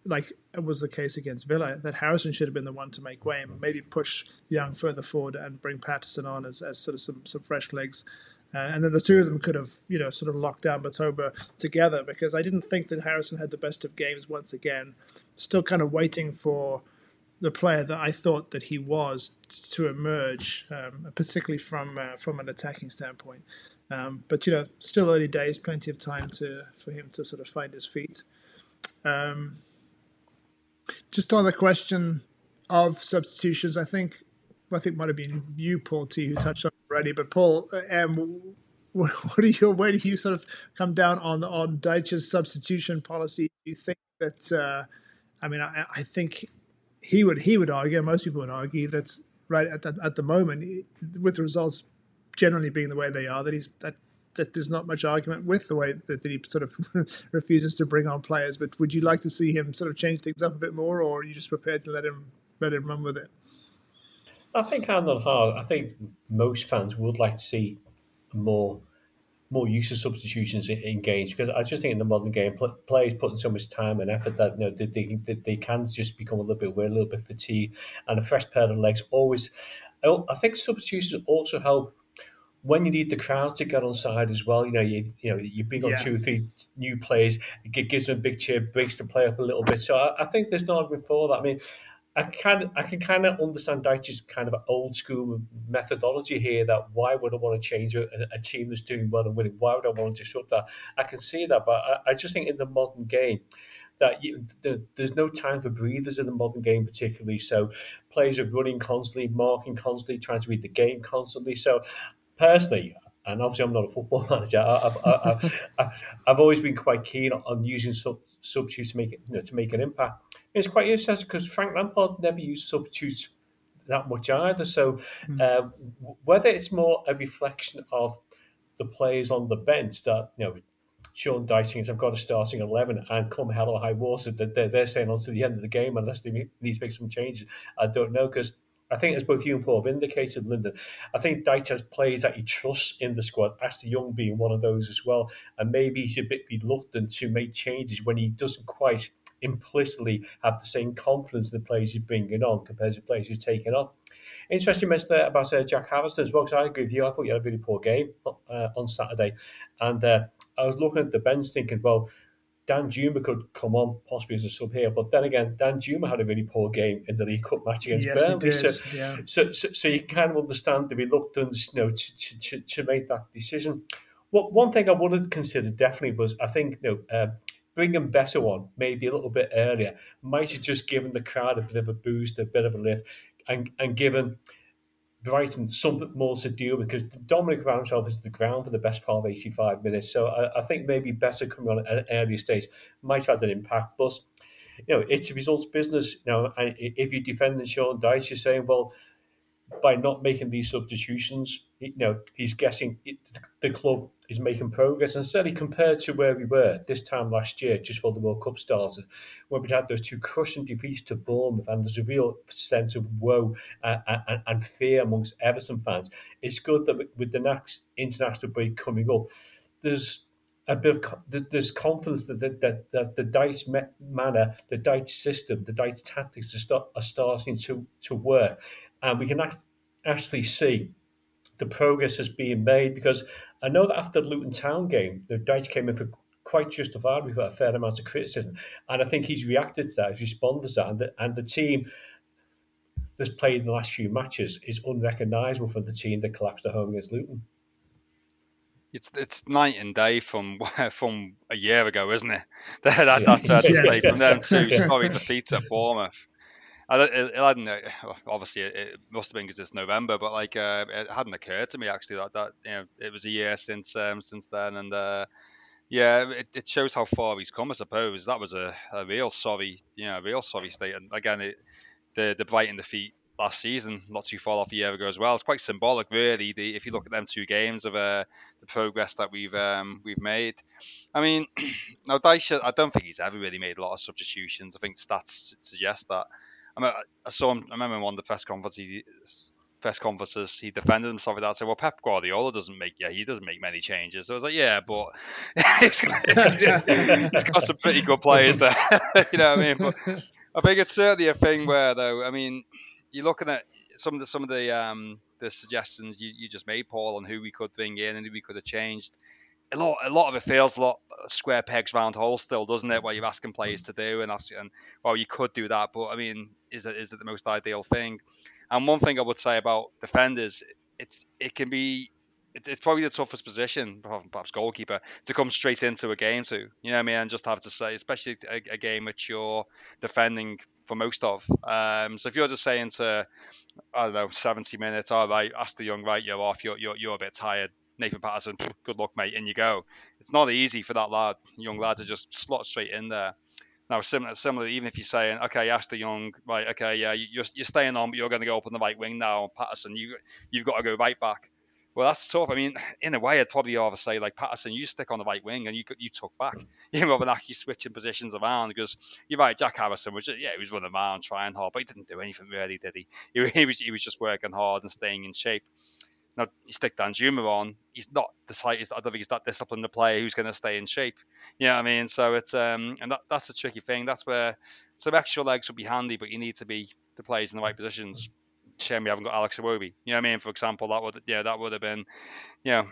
like it was the case against Villa, that Harrison should have been the one to make way and maybe push Young further forward and bring Patterson on as, as sort of some, some fresh legs. Uh, and then the two of them could have, you know, sort of locked down Batoba together, because I didn't think that Harrison had the best of games once again. Still kind of waiting for the player that I thought that he was to emerge, um, particularly from uh, from an attacking standpoint. Um, but, you know, still early days, plenty of time to for him to sort of find his feet. Um, just on the question of substitutions, I think I think might have been you, Paul T, who touched on it already. But Paul, um, what, what are your where do you sort of come down on on Dyche's substitution policy? Do you think that? Uh, I mean, I, I think he would he would argue, most people would argue that right at the, at the moment, with the results generally being the way they are, that he's that. that there's not much argument with the way that, that he sort of refuses to bring on players. But would you like to see him sort of change things up a bit more, or are you just prepared to let him let him run with it? I think hand on heart, I think most fans would like to see more more use of substitutions in, in games, because I just think in the modern game, pl- players putting so much time and effort that, you know, they, they, they, they can just become a little bit weird, a little bit fatigued, and a fresh pair of legs always. I, I think substitutions also help when you need the crowd to get on side as well. You know, you you know you bring on Yeah. two or three new players, it gives them a big cheer, breaks the play up a little bit. So I, I think there's no argument for that. I mean, I can I can kind of understand Dyche's kind of old school methodology here. That why would I want to change a, a team that's doing well and winning? Why would I want to disrupt that? I can see that, but I, I just think in the modern game that you, the, there's no time for breathers in the modern game, particularly. So players are running constantly, marking constantly, trying to read the game constantly. So personally, and obviously I'm not a football manager, I've, I've, I've, I've always been quite keen on using sub, substitutes to make it, you know, to make an impact. It's quite interesting because Frank Lampard never used substitutes that much either. So uh, whether it's more a reflection of the players on the bench that, you know, Sean Dyche thinks I've got a starting eleven and come hell or high water that they're, they're staying on to the end of the game unless they need to make some changes, I don't know, because I think, as both you and Paul have indicated, Lyndon, I think Dyche has players that he trusts in the squad, Ashley Young being one of those as well, and maybe he's a bit reluctant to make changes when he doesn't quite implicitly have the same confidence in the players he's bringing on compared to the players he's taking off. Interesting mention there about uh, Jack Harrison as well, because I agree with you. I thought he had a really poor game uh, on Saturday. And uh, I was looking at the bench thinking, well, Dan Juma could come on possibly as a sub here. But then again, Dan Juma had a really poor game in the League Cup match against Yes, Burnley. he did. So, Yeah. so, so, so you kind of understand the reluctance, you know, to, to, to, to make that decision. Well, one thing I would have considered definitely was, I think, you know, uh, bringing Beto on maybe a little bit earlier might have just given the crowd a bit of a boost, a bit of a lift, and, and given Brighton something more to deal with, because Dominic ran himself into the ground for the best part of eighty-five minutes. So I, I think maybe Beto coming on at an earlier stage might have had an impact. But, you know, it's a results business. You know, and if you're defending Sean Dyche, you're saying, well, by not making these substitutions, you know, he's guessing it, the club is making progress. And certainly compared to where we were this time last year, just for the World Cup started, when we had those two crushing defeats to Bournemouth, and there's a real sense of woe and, and, and fear amongst Everton fans. It's good that with the next international break coming up, there's a bit of there's confidence that that that, that the Dyche manner, the Dyche system, the Dyche tactics are, start, are starting to to work. And we can actually see the progress is being made, because I know that after the Luton Town game, the Dyche came in for quite justifiably for a fair amount of criticism. And I think he's reacted to that, he's responded to that. And the, and the team that's played in the last few matches is unrecognisable from the team that collapsed at home against Luton. It's it's night and day from from a year ago, isn't it? that that, that third yes. play from them two sorry defeats at Bournemouth. I don't, it, it hadn't, obviously it, it must have been because it's November, but like uh, it hadn't occurred to me actually that, that you know it was a year since um, since then, and uh, yeah, it, it shows how far he's come. I suppose that was a, a real sorry, you know, a real sorry state. And again, it, the the Brighton defeat last season, not too far off a year ago as well. It's quite symbolic, really. The, if you look at them two games of uh, the progress that we've um, we've made. I mean, now Dyche, I don't think he's ever really made a lot of substitutions. I think stats suggest that. I, mean, I saw him. I remember in one of the press conferences press conferences, he defended himself with that. Said, "Well, Pep Guardiola doesn't make yeah, he doesn't make many changes." So I was like, "Yeah, but he's got some pretty good players there." You know what I mean? But I think it's certainly a thing where, though, I mean, you're looking at some of the some of the um, the suggestions you, you just made, Paul, on who we could bring in and who we could have changed. A lot, a lot of it feels a lot square pegs round holes still, doesn't it? What you're asking players to do, and asking, and well, you could do that, but I mean, is it is it the most ideal thing? And one thing I would say about defenders, it's it can be, it's probably the toughest position, perhaps goalkeeper, to come straight into a game to. You know what I mean? And just have to say, especially a, a game which you're defending for most of. Um, so if you're just saying to, I don't know, seventy minutes, all right, Ashley Young, right, you're off, you're you're, you're a bit tired. Nathan Patterson, good luck, mate, in you go. It's not easy for that lad, young lad, to just slot straight in there. Now, similar, similarly, even if you're saying, okay, Ashley Young, right, okay, yeah, you're you're staying on, but you're going to go up on the right wing now, Patterson, you you've got to go right back. Well, that's tough. I mean, in a way, I'd probably rather say, like, Patterson, you stick on the right wing and you you tuck back, you rather than actually switching positions around, because you're right, Jack Harrison was, yeah, he was running around trying hard, but he didn't do anything really, did he? He, he was he was just working hard and staying in shape. Now, you stick Danjuma on, he's not the slightest, I don't think he's that disciplined a player who's going to stay in shape. You know what I mean? So it's, um, and that, that's a tricky thing. That's where some extra legs would be handy, but you need to be the players in the right positions. Shame we haven't got Alex Iwobi. You know what I mean? For example, that would, yeah, that would have been, you know,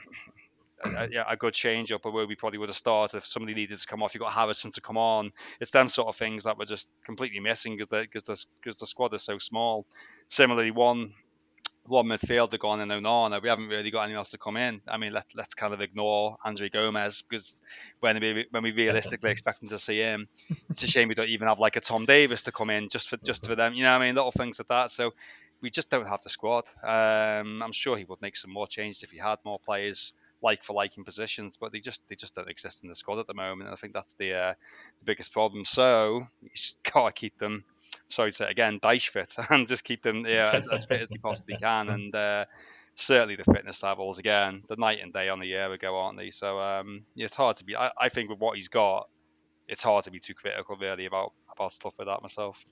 a, yeah, a good change up. Iwobi probably would have started if somebody needed to come off. You got Harrison to come on. It's them sort of things that were just completely missing because the, because the, because the squad is so small. Similarly, one, one midfielder gone in Onana. We haven't really got anyone else to come in. I mean, let, let's kind of ignore Andre Gomez, because when we when we realistically expecting to see him, it's a shame we don't even have like a Tom Davis to come in just for just for them. You know what I mean? Little things like that. So we just don't have the squad. Um, I'm sure he would make some more changes if he had more players like for like in positions, but they just they just don't exist in the squad at the moment. And I think that's the, uh, the biggest problem. So you just gotta keep them. Sorry to say again, Dyche fit, and just keep them yeah, as, as fit as they possibly can. And uh, certainly the fitness levels, again, the night and day on the year ago, aren't they? So um, yeah, it's hard to be. I, I think with what he's got, it's hard to be too critical really about about stuff like that myself.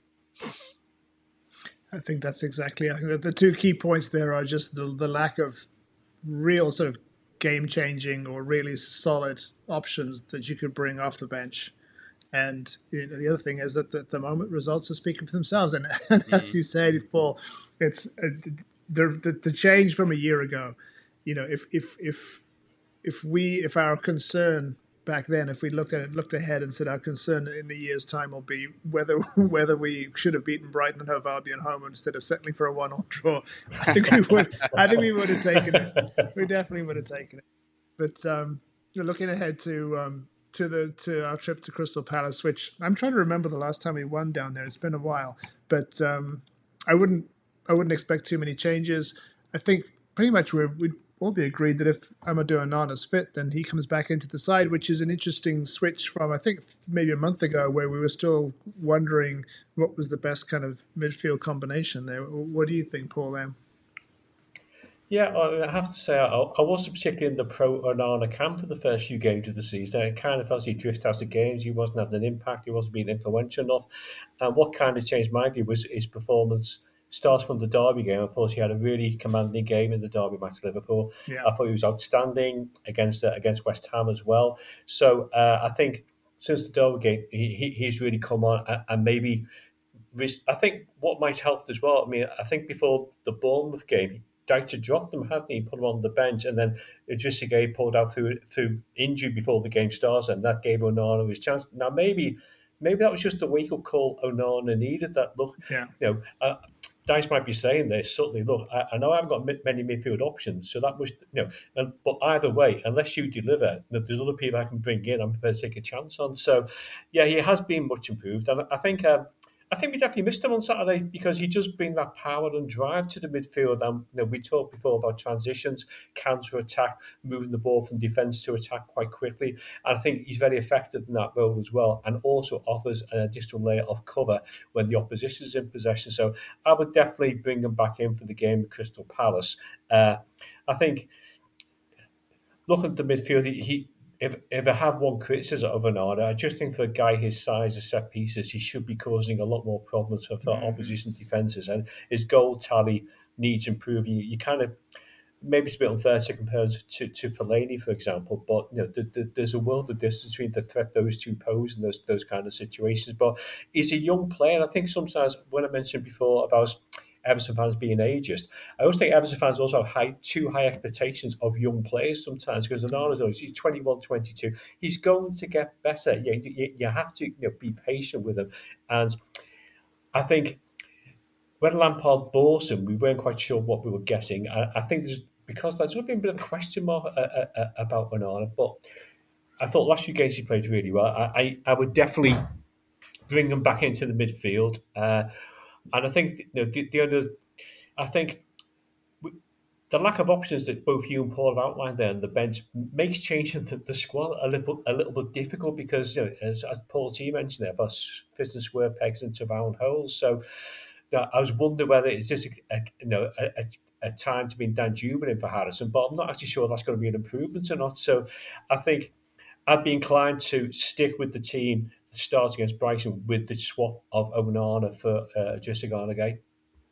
I think that's exactly. I think that the two key points there are just the the lack of real sort of game changing or really solid options that you could bring off the bench. And you know, the other thing is that at the moment results are speaking for themselves. And mm-hmm. as you said, Paul, it's uh, the, the the change from a year ago. You know, if if if if we if our concern back then, if we looked at it, looked ahead and said our concern in a year's time will be whether whether we should have beaten Brighton and Hove Albion home instead of settling for a one-all draw, I think we would. I think we would have taken it. We definitely would have taken it. But um, looking ahead to. Um, to the to our trip to Crystal Palace, which I'm trying to remember the last time we won down there. It's been a while, but um, I wouldn't I wouldn't expect too many changes. I think pretty much we're, we'd all be agreed that if Amadou Onana's fit, then he comes back into the side, which is an interesting switch from I think maybe a month ago where we were still wondering what was the best kind of midfield combination there. What do you think, Paul M? Yeah, I have to say, I, I wasn't particularly in the pro-Onana camp for the first few games of the season. I kind of felt he drifted out of games. He wasn't having an impact. He wasn't being influential enough. And what kind of changed my view was his performance starts from the Derby game. I thought he had a really commanding game in the Derby match at Liverpool. Yeah. I thought he was outstanding against uh, against West Ham as well. So uh, I think since the Derby game, he, he he's really come on and, and maybe... I think what might help as well, I mean, I think before the Bournemouth game, Dyche dropped him, hadn't he? Put him on the bench, and then Idrissa Gueye pulled out through through injury before the game started, and that gave Onana his chance. Now maybe maybe that was just a wake-up call Onana needed. That look, yeah. you know, uh, Dyche might be saying this suddenly. Look, I, I know I haven't got many midfield options, so that must, you know. And, but either way, unless you deliver, there's other people I can bring in. I'm prepared to take a chance on. So, yeah, he has been much improved, and I think. Um, I think we definitely missed him on Saturday because he does bring that power and drive to the midfield. And you know, we talked before about transitions, counter-attack, moving the ball from defence to attack quite quickly. And I think he's very effective in that role as well, and also offers an additional layer of cover when the opposition is in possession. So I would definitely bring him back in for the game at Crystal Palace. Uh, I think, looking at the midfield, he... he If if I have one criticism of Onana, I just think for a guy his size of set pieces, he should be causing a lot more problems for, for mm. opposition defences. And his goal tally needs improving. You, you kind of maybe it's a bit unfair to compare to to Fellaini, for example, but you know the, the, there's a world of distance between the threat those two pose in those those kind of situations. But he's a young player, and I think sometimes when I mentioned before about Everton fans being ageist, I always think Everton fans also have high, too high expectations of young players sometimes, because Onana's always he's twenty-one, twenty-two. He's going to get better. You, you, you have to you know, be patient with him, and I think when Lampard bought him, we weren't quite sure what we were getting. I, I think there's because there's been a bit of a question mark uh, uh, about Onana, but I thought last few games he played really well. I, I, I would definitely bring him back into the midfield, uh, and I think you know, the, the other, I think we, the lack of options that both you and Paul have outlined there on the bench makes changing the, the squad a little a little bit difficult because you know, as, as Paul T mentioned there, about fits and square pegs into round holes. So you know, I was wondering whether is this a, a you know a, a a time to be Danjuma in for Harrison, but I'm not actually sure that's going to be an improvement or not. So I think I'd be inclined to stick with the team that starts against Brighton with the swap of Onana for uh, Jessica Gay.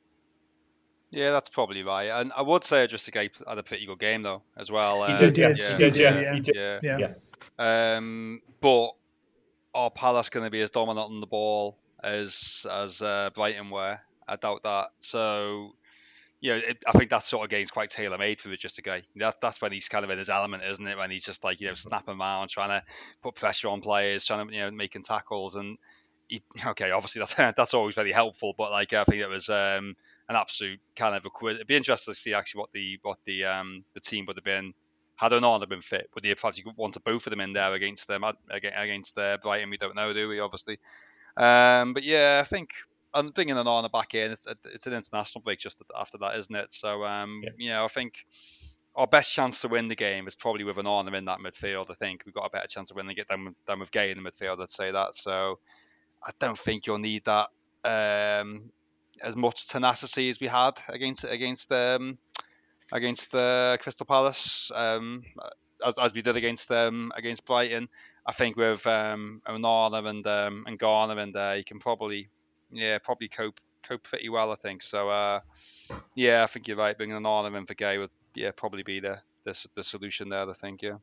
Yeah, that's probably right. And I would say just Gay had a pretty good game though as well. He Uh, did, yeah. yeah. He did, yeah. yeah. He did, yeah. yeah. yeah. Um, but are Palace going to be as dominant on the ball as as uh, Brighton were? I doubt that. So. You know, it, I think that sort of game's quite tailor-made for just a guy. That, that's when he's kind of in his element, isn't it? When he's just like, you know, snapping around, trying to put pressure on players, trying to, you know, making tackles. And, he, okay, obviously that's that's always very helpful, but like, I think it was um, an absolute kind of a quiz. It'd be interesting to see actually what the what the um, the team would have been, had Onana been fit. Would he have probably wanted both of them in there against them, against uh, Brighton? We don't know, do we, obviously? Um, but yeah, I think... And bringing Onana back in, it's, it's an international break just after that, isn't it? So, um, yeah. you know, I think our best chance to win the game is probably with Onana in that midfield. I think we've got a better chance of winning it than, than with Gay in the midfield, I'd say that. So I don't think you'll need that um, as much tenacity as we had against against um, against the uh, Crystal Palace, um, as, as we did against um, against Brighton. I think with um, Onana and um, and Garner in there, you can probably... Yeah, probably cope cope pretty well, I think. So, uh, yeah, I think you're right. Bringing an Arnhem in for Gay would, yeah, probably be the, the the solution there, I think, yeah.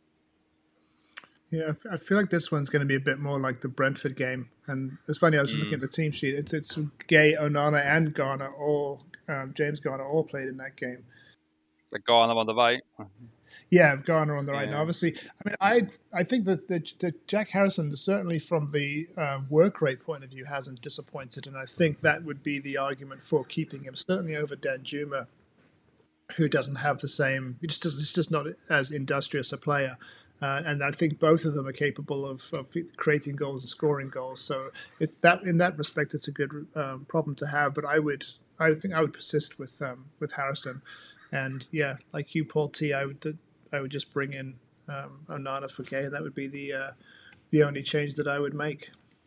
Yeah, I feel like this one's going to be a bit more like the Brentford game. And it's funny, I was just mm. looking at the team sheet. It's it's Gay, Onana, and Garner, all, um, James Garner, all played in that game. But Garner on the right. Yeah, Garner on the right. Yeah. And obviously, I mean, I I think that, that, that Jack Harrison, certainly from the uh, work rate point of view, hasn't disappointed. And I think that would be the argument for keeping him, certainly over Danjuma, who doesn't have the same, it's just, it's just not as industrious a player. Uh, and I think both of them are capable of, of creating goals and scoring goals. So it's that in that respect, it's a good um, problem to have. But I would, I think I would persist with um, with Harrison. And yeah, like you, Paul T, I would I would just bring in um, Onana for Gay. That would be the uh, the only change that I would make.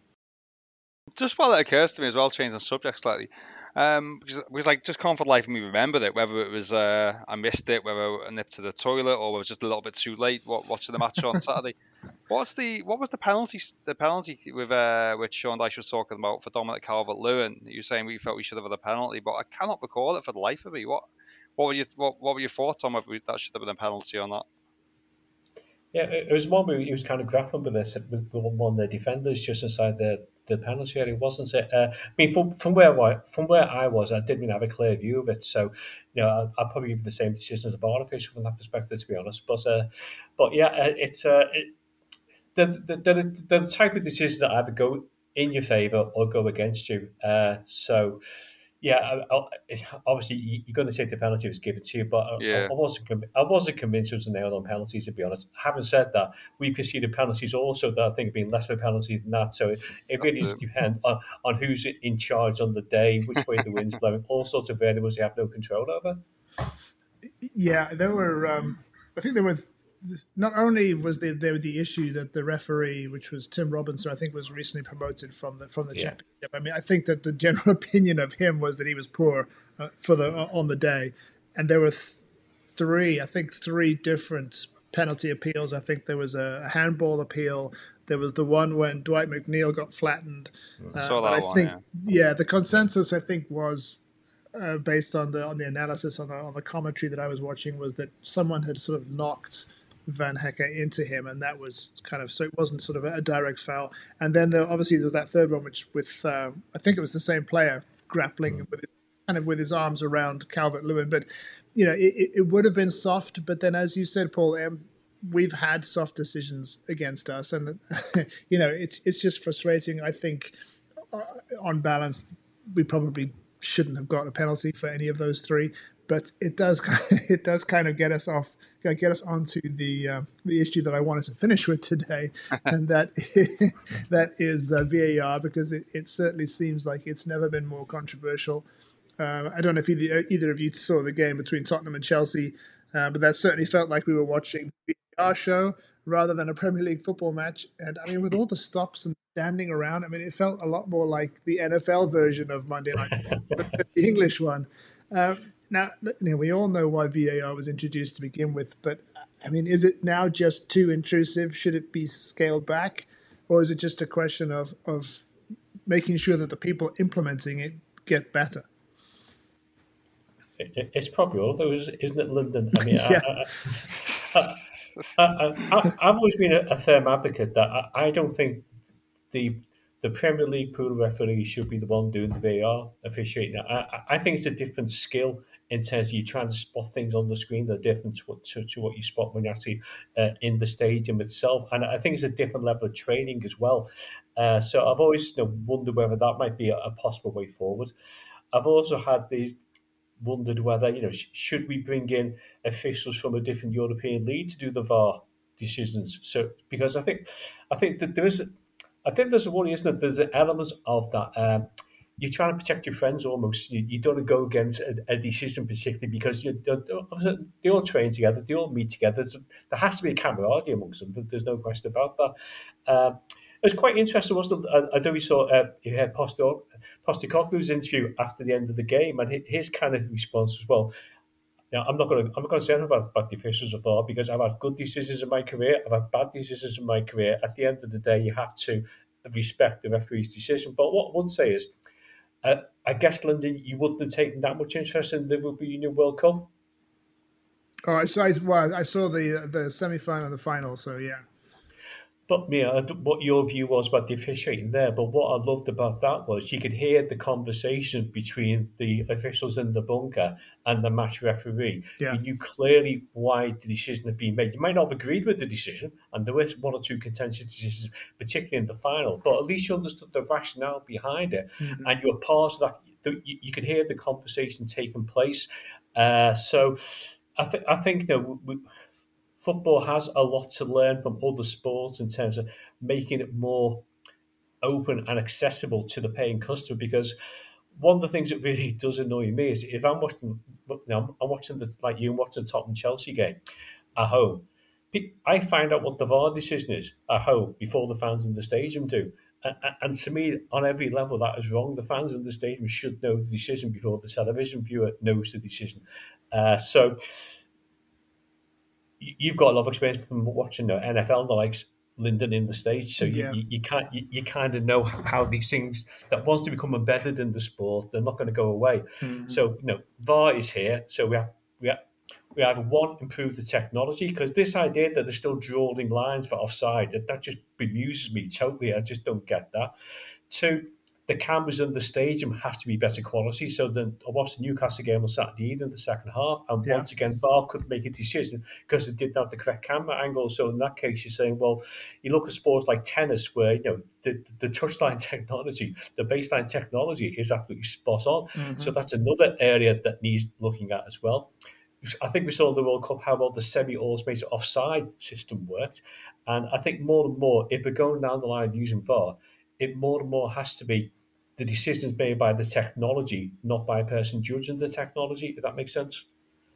Just while it occurs to me as well, changing the subject slightly, um, because, because like just can't for the life of me remember it, whether it was uh, I missed it, whether I nipped to the toilet, or was just a little bit too late watching the match on Saturday. What's the what was the penalty the penalty with uh, which Sean Dyche was talking about for Dominic Calvert-Lewin? You were saying we felt we should have had a penalty, but I cannot recall it for the life of me. What what were your what, what were your thoughts on whether that should have been a penalty or not? Yeah, it was one where he was kind of grappling with this with one of the defenders just inside the, the penalty area, wasn't it? Uh, I mean, from from where I, from where I was, I didn't really have a clear view of it. So, you know, I'll, I'll probably give the same decision as a V A R official from that perspective, to be honest. But, uh, but yeah, it's uh, it, they're, they're, they're the type of decisions that either go in your favour or go against you. Uh, so. Yeah, I, I, obviously you're going to take the penalty was given to you, but yeah. I, I wasn't. I wasn't convinced it was a nail on penalties, to be honest. Having said that, we conceded penalties also that I think have been less of a penalty than that. So it, it really just depends on, on who's in charge on the day, which way the wind's blowing, all sorts of variables you have no control over. Yeah, there were. Um, I think there were. Not only was there, there the issue that the referee, which was Tim Robinson, I think was recently promoted from the from the yeah. championship. I mean, I think that the general opinion of him was that he was poor uh, for the uh, on the day, and there were th- three, I think, three different penalty appeals. I think there was a handball appeal. There was the one when Dwight McNeil got flattened. Uh, but I one, think, yeah. yeah, the consensus I think was uh, based on the on the analysis on the on the commentary that I was watching, was that someone had sort of knocked Van Hekke into him, and that was kind of, so it wasn't sort of a direct foul. And then there, obviously there was that third one, which with uh, I think it was the same player grappling mm. with it, kind of with his arms around Calvert-Lewin. But you know, it, it would have been soft. But then, as you said, Paul, um, we've had soft decisions against us, and you know, it's it's just frustrating. I think uh, on balance, we probably shouldn't have got a penalty for any of those three, but it does it does kind of get us off, get us onto the uh, the issue that I wanted to finish with today, and that that is uh, V A R, because it, it certainly seems like it's never been more controversial. Uh, I don't know if either, either of you saw the game between Tottenham and Chelsea, uh, but that certainly felt like we were watching the V A R show rather than a Premier League football match. And I mean, with all the stops and standing around, I mean, it felt a lot more like the N F L version of Monday Night, the English one. Um, now, you know, we all know why V A R was introduced to begin with, but I mean, is it now just too intrusive? Should it be scaled back? Or is it just a question of, of making sure that the people implementing it get better? It's probably all those, isn't it, Lyndon? I mean, yeah. I, I, I, I, I've always been a, a firm advocate that I, I don't think the the Premier League pool referee should be the one doing the V A R officiating. I, I think it's a different skill in terms of you trying to spot things on the screen that are different to what, to, to what you spot when you're actually uh, in the stadium itself. And I think it's a different level of training as well. Uh, so I've always you know, wondered whether that might be a, a possible way forward. I've also had these wondered whether, you know, sh- should we bring in officials from a different European league to do the V A R decisions? So, because I think, I think that there is, I think there's a worry, isn't it? There's an element of that. Um, you're trying to protect your friends almost. You, you don't go against a, a decision particularly because you, they, they all train together, they all meet together. So there has to be a camaraderie amongst them. There's no question about that. Um, It was quite interesting, wasn't it? I, I know we saw uh, you had Postecoglou's interview after the end of the game, and his kind of response was, "Well, you know, I'm not going to I'm not going to say anything about, about the officials of V A R because I've had good decisions in my career, I've had bad decisions in my career. At the end of the day, you have to respect the referee's decision." But what I would say is, uh, I guess, Lyndon, you wouldn't have taken that much interest in the Rugby Union World Cup. Oh, I saw. Well, I saw the the semi final and the final. So yeah. But Mia, what your view was about the officiating there, but what I loved about that was you could hear the conversation between the officials in the bunker and the match referee. Yeah. You knew clearly why the decision had been made. You might not have agreed with the decision, and there was one or two contentious decisions, particularly in the final, but at least you understood the rationale behind it, mm-hmm. and you were part of that. You, you could hear the conversation taking place. Uh, so I, th- I think that we, football has a lot to learn from other sports in terms of making it more open and accessible to the paying customer. Because one of the things that really does annoy me is if I'm watching, you know, I'm watching the like you watching the Tottenham Chelsea game at home, I find out what the V A R decision is at home before the fans in the stadium do. And, and to me, on every level, that is wrong. The fans in the stadium should know the decision before the television viewer knows the decision. Uh, so. You've got a lot of experience from watching the N F L and the likes, Lyndon, in the States, so you, yeah. you, you can't you, you kind of know how these things that wants to become embedded in the sport, they're not going to go away. Mm-hmm. So you know, V A R is here, so we have we have we have one, improve the technology, because this idea that they're still drawing lines for offside, that, that just bemuses me totally. I just don't get that. Two, the cameras in the stadium have to be better quality. So then I watched the Newcastle game on Saturday evening, the second half, and yeah. once again, V A R couldn't make a decision because it didn't have the correct camera angle. So in that case, you're saying, well, you look at sports like tennis, where you know the, the touchline technology, the baseline technology is absolutely spot on. Mm-hmm. So that's another area that needs looking at as well. I think we saw in the World Cup how well the semi-automated offside system worked, and I think more and more, if we're going down the line using V A R, it more and more has to be the decisions made by the technology, not by a person judging the technology, if that makes sense.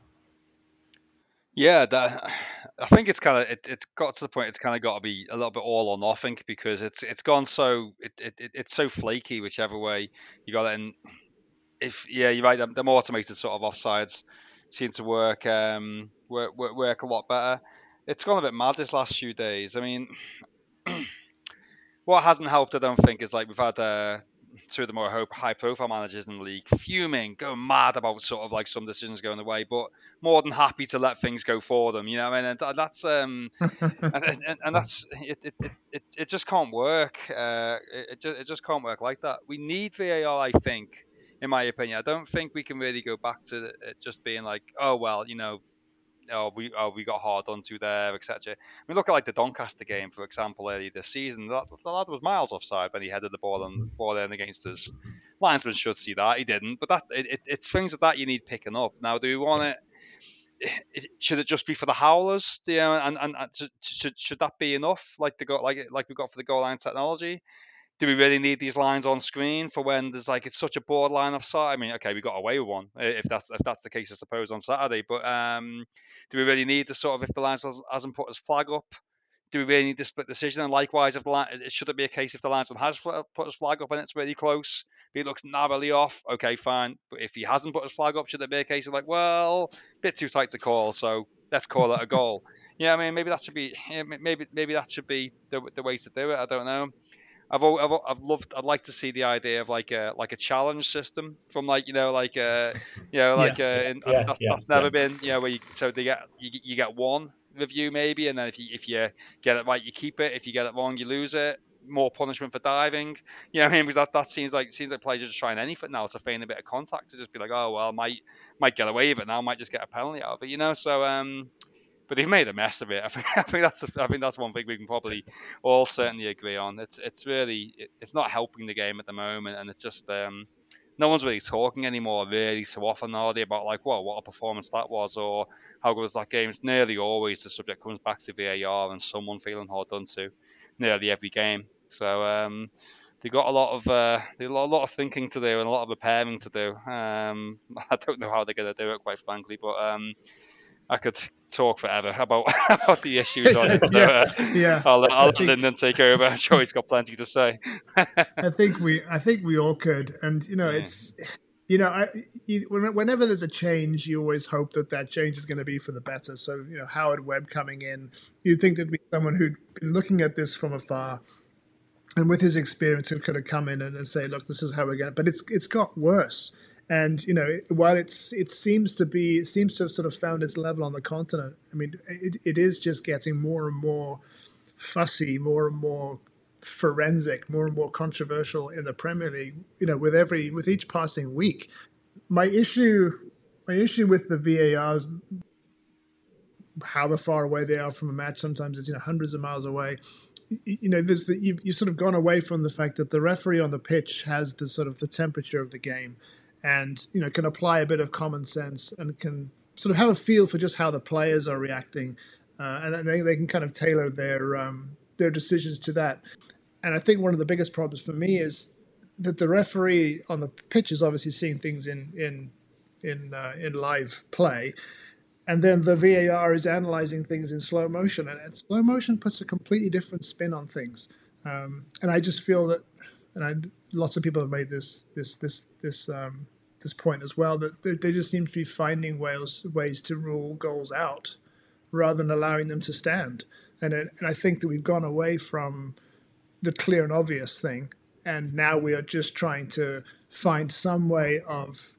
Yeah, that, I think it's kind of it, it's got to the point. It's kind of got to be a little bit all or nothing, because it's it's gone so it, it it's so flaky whichever way you got it. And if yeah, you're right, the more automated sort of offsides seem to work um work, work work a lot better. It's gone a bit mad this last few days. I mean. What hasn't helped, I don't think, is like we've had uh, two of the more high-profile managers in the league fuming, going mad about sort of like some decisions going away, but more than happy to let things go for them. You know, I mean, and that's um, and, and, and that's it. It, it, it, it just can't work. Uh, it, it just it just can't work like that. We need V A R, I think, in my opinion. I don't think we can really go back to it just being like, oh well, you know. Oh, we oh, we got hard onto there, et cetera. I mean, look at like the Doncaster game, for example, early this season. That, the lad was miles offside when he headed the ball and ball in against us. Linesman should see that. He didn't, but that it, it, it's things like that you need picking up. Now, do we want it? it should it just be for the howlers? You know, and and, and should should that be enough? Like the go like like we got for the goal line technology. Do we really need these lines on screen for when there's like it's such a borderline offside? I mean, okay, we got away with one if that's if that's the case, I suppose, on Saturday. But um, do we really need to sort of if the linesman hasn't put his flag up? Do we really need to split decision? And likewise, if the line, it should it be a case if the linesman has put his flag up and it's really close, but he looks narrowly off? Okay, fine. But if he hasn't put his flag up, should it be a case of like, well, a bit too tight to call, so let's call it a goal? Yeah, I mean, maybe that should be maybe maybe that should be the the way to do it. I don't know. I've, I've I've loved. I'd like to see the idea of like a like a challenge system from like you know like uh you know like yeah. uh in, yeah, that, yeah, that's never yeah. been you know where you so they get you, you get one review maybe, and then if you if you get it right you keep it. If you get it wrong you lose it. More punishment for diving. You know what I mean? Because that, that seems like seems like players are just trying anything now to feign a bit of contact to just be like, oh well, might might get away with it now, might just get a penalty out of it. You know, so um. But they've made a mess of it. I think, I think that's I think that's one thing we can probably all certainly agree on. It's it's really it's not helping the game at the moment, and it's just um, no one's really talking anymore really so often are they about like, well, what a performance that was or how good was that game. It's nearly always the subject comes back to V A R and someone feeling hard done to nearly every game. So um, they got a lot of uh, they got a lot of thinking to do and a lot of preparing to do. Um, I don't know how they're going to do it, quite frankly, but. Um, I could talk forever about about the issues on it. So, yeah, uh, yeah. I'll, I'll let think, Lyndon take over. I'm sure he's got plenty to say. I think we, I think we all could, and you know, yeah. it's, you know, I, you, whenever there's a change, you always hope that that change is going to be for the better. So, you know, Howard Webb coming in, you'd think there'd be someone who'd been looking at this from afar, and with his experience, who could have come in and, and say, look, this is how we're going. But it's it's got worse. And you know, while it's it seems to be it seems to have sort of found its level on the continent. I mean, it it is just getting more and more fussy, more and more forensic, more and more controversial in the Premier League. You know, with every with each passing week. My issue, my issue with the V A Rs, however far away they are from a match. Sometimes it's you know hundreds of miles away. You know, there's the you've you sort of gone away from the fact that the referee on the pitch has the sort of the temperature of the game. And, you know, can apply a bit of common sense and can sort of have a feel for just how the players are reacting. Uh, and they, they can kind of tailor their um, their decisions to that. And I think one of the biggest problems for me is that the referee on the pitch is obviously seeing things in in in, uh, in live play. And then the V A R is analyzing things in slow motion. And, and slow motion puts a completely different spin on things. Um, and I just feel that, and I, lots of people have made this this this this um, this point as well, that they, they just seem to be finding ways ways to rule goals out rather than allowing them to stand. And it, and I think that we've gone away from the clear and obvious thing, and now we are just trying to find some way of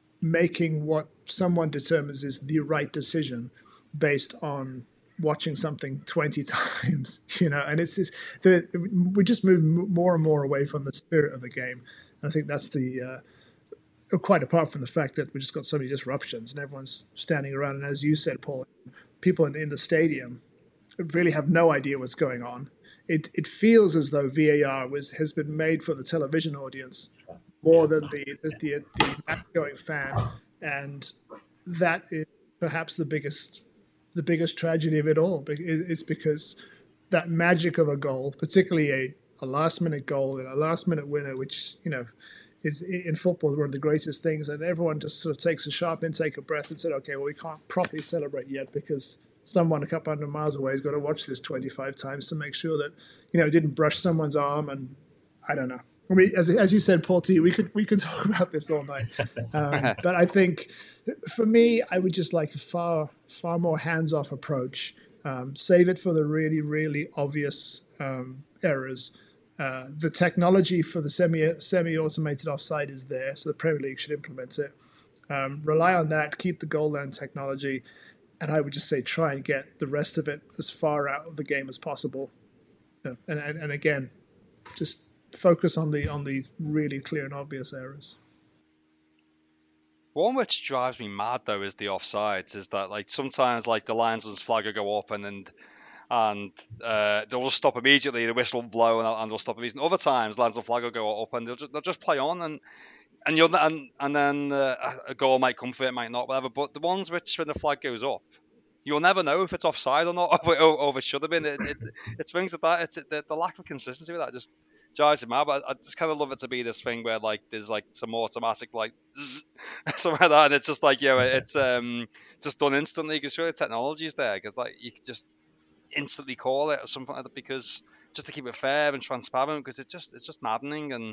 making what someone determines is the right decision based on watching something twenty times, you know, and it's just the we just move more and more away from the spirit of the game. And I think that's the uh, quite apart from the fact that we just got so many disruptions and everyone's standing around. And as you said, Paul, people in, in the stadium really have no idea what's going on. It it feels as though V A R was has been made for the television audience more than the the, the, the match-going fan, and that is perhaps the biggest. The biggest tragedy of it all is because that magic of a goal, particularly a, a last minute goal and a last minute winner, which, you know, is in football one of the greatest things. And everyone just sort of takes a sharp intake of breath and said, okay, well, we can't properly celebrate yet because someone a couple hundred miles away has got to watch this twenty-five times to make sure that, you know, it didn't brush someone's arm. And I don't know. I mean, as as you said, Paul T, we could we could talk about this all night. Um, but I think, for me, I would just like a far far more hands-off approach. Um, save it for the really really obvious um, errors, Uh, the technology for the semi semi-automated offside is there, so the Premier League should implement it. Um, rely on that, keep the goal line technology, and I would just say try and get the rest of it as far out of the game as possible. You know, and, and and again, just focus on the on the really clear and obvious errors. One which drives me mad though is the offsides. Is that like sometimes like the linesman's flag will go up and and and uh, they'll just stop immediately. The whistle will blow and, and they'll stop immediately. Other times, linesman's flag will go up and they'll just, they'll just play on and. And you'll and and then uh, a goal might come for it, might not, whatever. But the ones which when the flag goes up, you'll never know if it's offside or not, or, or if it should have been. It, it, it things like that. It's it, the, the lack of consistency with that just drives me mad. But I, I just kind of love it to be this thing where like there's like some automatic like zzz, something like that, and it's just like yeah, it's um just done instantly because surely the technology is there because like you could just instantly call it or something like that because just to keep it fair and transparent because it's just it's just maddening and.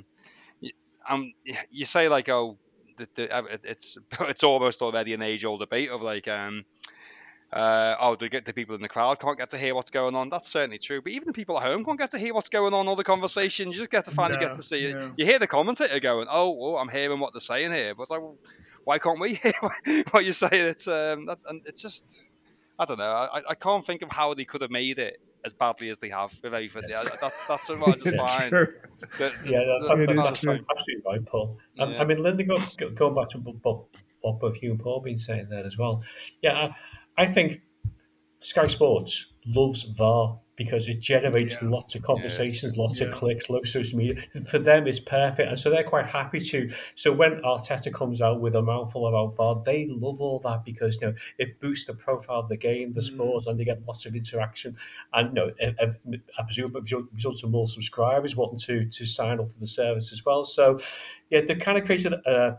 Um, you say like, oh, the, the, it's it's almost already an age-old debate of like, um, uh, oh, the, the people in the crowd can't get to hear what's going on. That's certainly true. But even the people at home can't get to hear what's going on, all the conversation. You just get to finally no, get to see no. it. You hear the commentator going, oh, oh, I'm hearing what they're saying here. But it's like, well, why can't we hear what you're saying? It's um, that, and it's just, I don't know. I, I can't think of how they could have made it as badly as they have with everything. Yeah, that, that's what I just find. But, yeah, that, that, that, that's true. Absolutely right, Paul. Um, yeah. I mean, Linda, go, going back to what, what both you and Paul have been saying there as well. Yeah, I, I think Sky Sports loves V A R because it generates yeah. lots of conversations, yeah. lots yeah. of clicks, lots of social media. For them, it's perfect. And so they're quite happy to. So when Arteta comes out with a mouthful about V A R, they love all that because you know it boosts the profile of the game, the sport, mm. and they get lots of interaction. And you know, I, I presume it results in more subscribers wanting to, to sign up for the service as well. So, yeah, they kind of created a,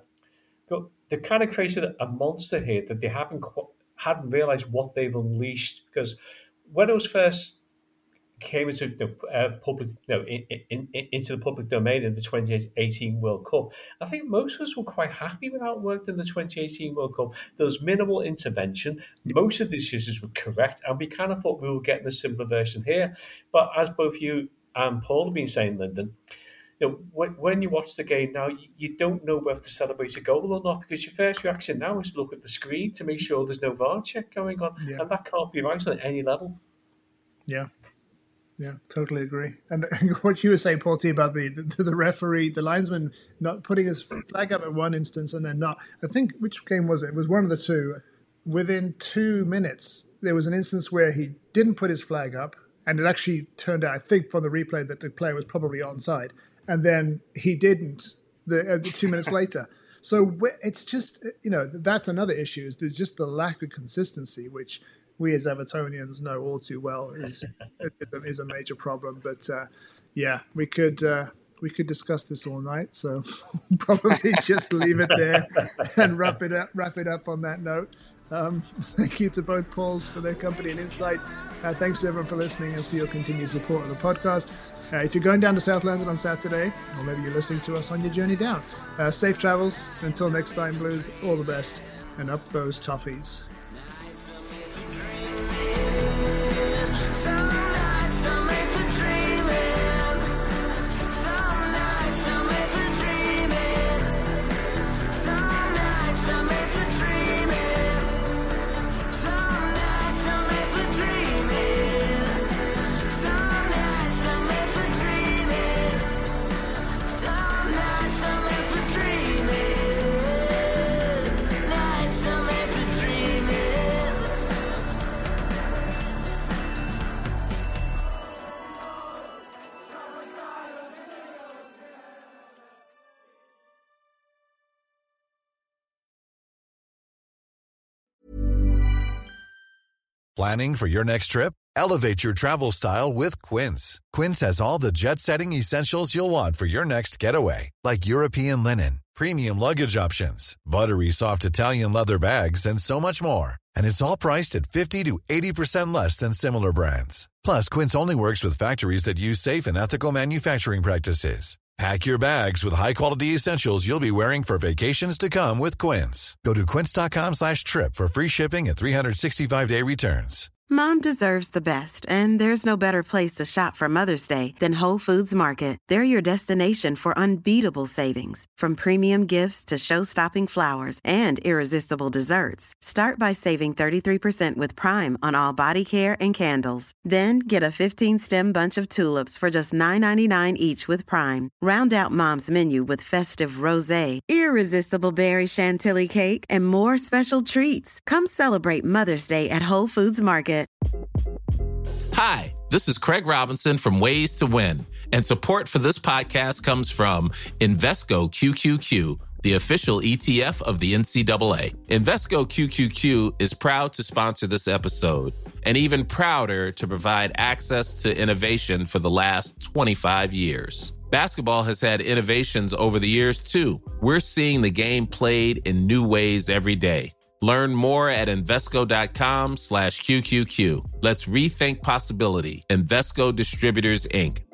they kind of created a monster here that they haven't hadn't realised what they've unleashed. Because when it was first came into the uh, public, you know, in, in, in, into the public domain in the twenty eighteen World Cup, I think most of us were quite happy with how it worked in the twenty eighteen World Cup. There was minimal intervention. Most of the decisions were correct, and we kind of thought we were getting a similar version here. But as both you and Paul have been saying, Lyndon, you know, when, when you watch the game now, you, you don't know whether to celebrate a goal or not because your first reaction now is to look at the screen to make sure there's no V A R check going on, yeah. and that can't be right on any level. Yeah. Yeah, totally agree. And what you were saying, Paul, T, about the, the the referee, the linesman not putting his flag up at one instance and then not. I think, which game was it? It was one of the two. Within two minutes, there was an instance where he didn't put his flag up, and it actually turned out, I think, from the replay that the player was probably onside. And then he didn't the, uh, the two minutes later. So it's just, you know, that's another issue, is there's just the lack of consistency, which we as Evertonians know all too well is is a major problem. But uh, yeah, we could uh, we could discuss this all night. So probably just leave it there and wrap it up. Wrap it up on that note. Um, thank you to both Pauls for their company and insight. Uh, thanks to everyone for listening and for your continued support of the podcast. Uh, if you're going down to South London on Saturday, or maybe you're listening to us on your journey down, uh, safe travels. Until next time, Blues. All the best, and up those toffees. Planning for your next trip? Elevate your travel style with Quince. Quince has all the jet-setting essentials you'll want for your next getaway, like European linen, premium luggage options, buttery soft Italian leather bags, and so much more. And it's all priced at fifty to eighty percent less than similar brands. Plus, Quince only works with factories that use safe and ethical manufacturing practices. Pack your bags with high-quality essentials you'll be wearing for vacations to come with Quince. Go to quince.com slash trip for free shipping and three sixty-five day returns. Mom deserves the best, and there's no better place to shop for Mother's Day than Whole Foods Market. They're your destination for unbeatable savings, from premium gifts to show-stopping flowers and irresistible desserts. Start by saving thirty-three percent with Prime on all body care and candles. Then get a fifteen-stem bunch of tulips for just nine ninety-nine each with Prime. Round out Mom's menu with festive rosé, irresistible berry chantilly cake, and more special treats. Come celebrate Mother's Day at Whole Foods Market. Hi, this is Craig Robinson from Ways to Win, and support for this podcast comes from Invesco Q Q Q, the official E T F of the N C double A. Invesco Q Q Q is proud to sponsor this episode, and even prouder to provide access to innovation for the last twenty-five years. Basketball has had innovations over the years, too. We're seeing the game played in new ways every day. Learn more at Invesco.com slash QQQ. Let's rethink possibility. Invesco Distributors, Incorporated.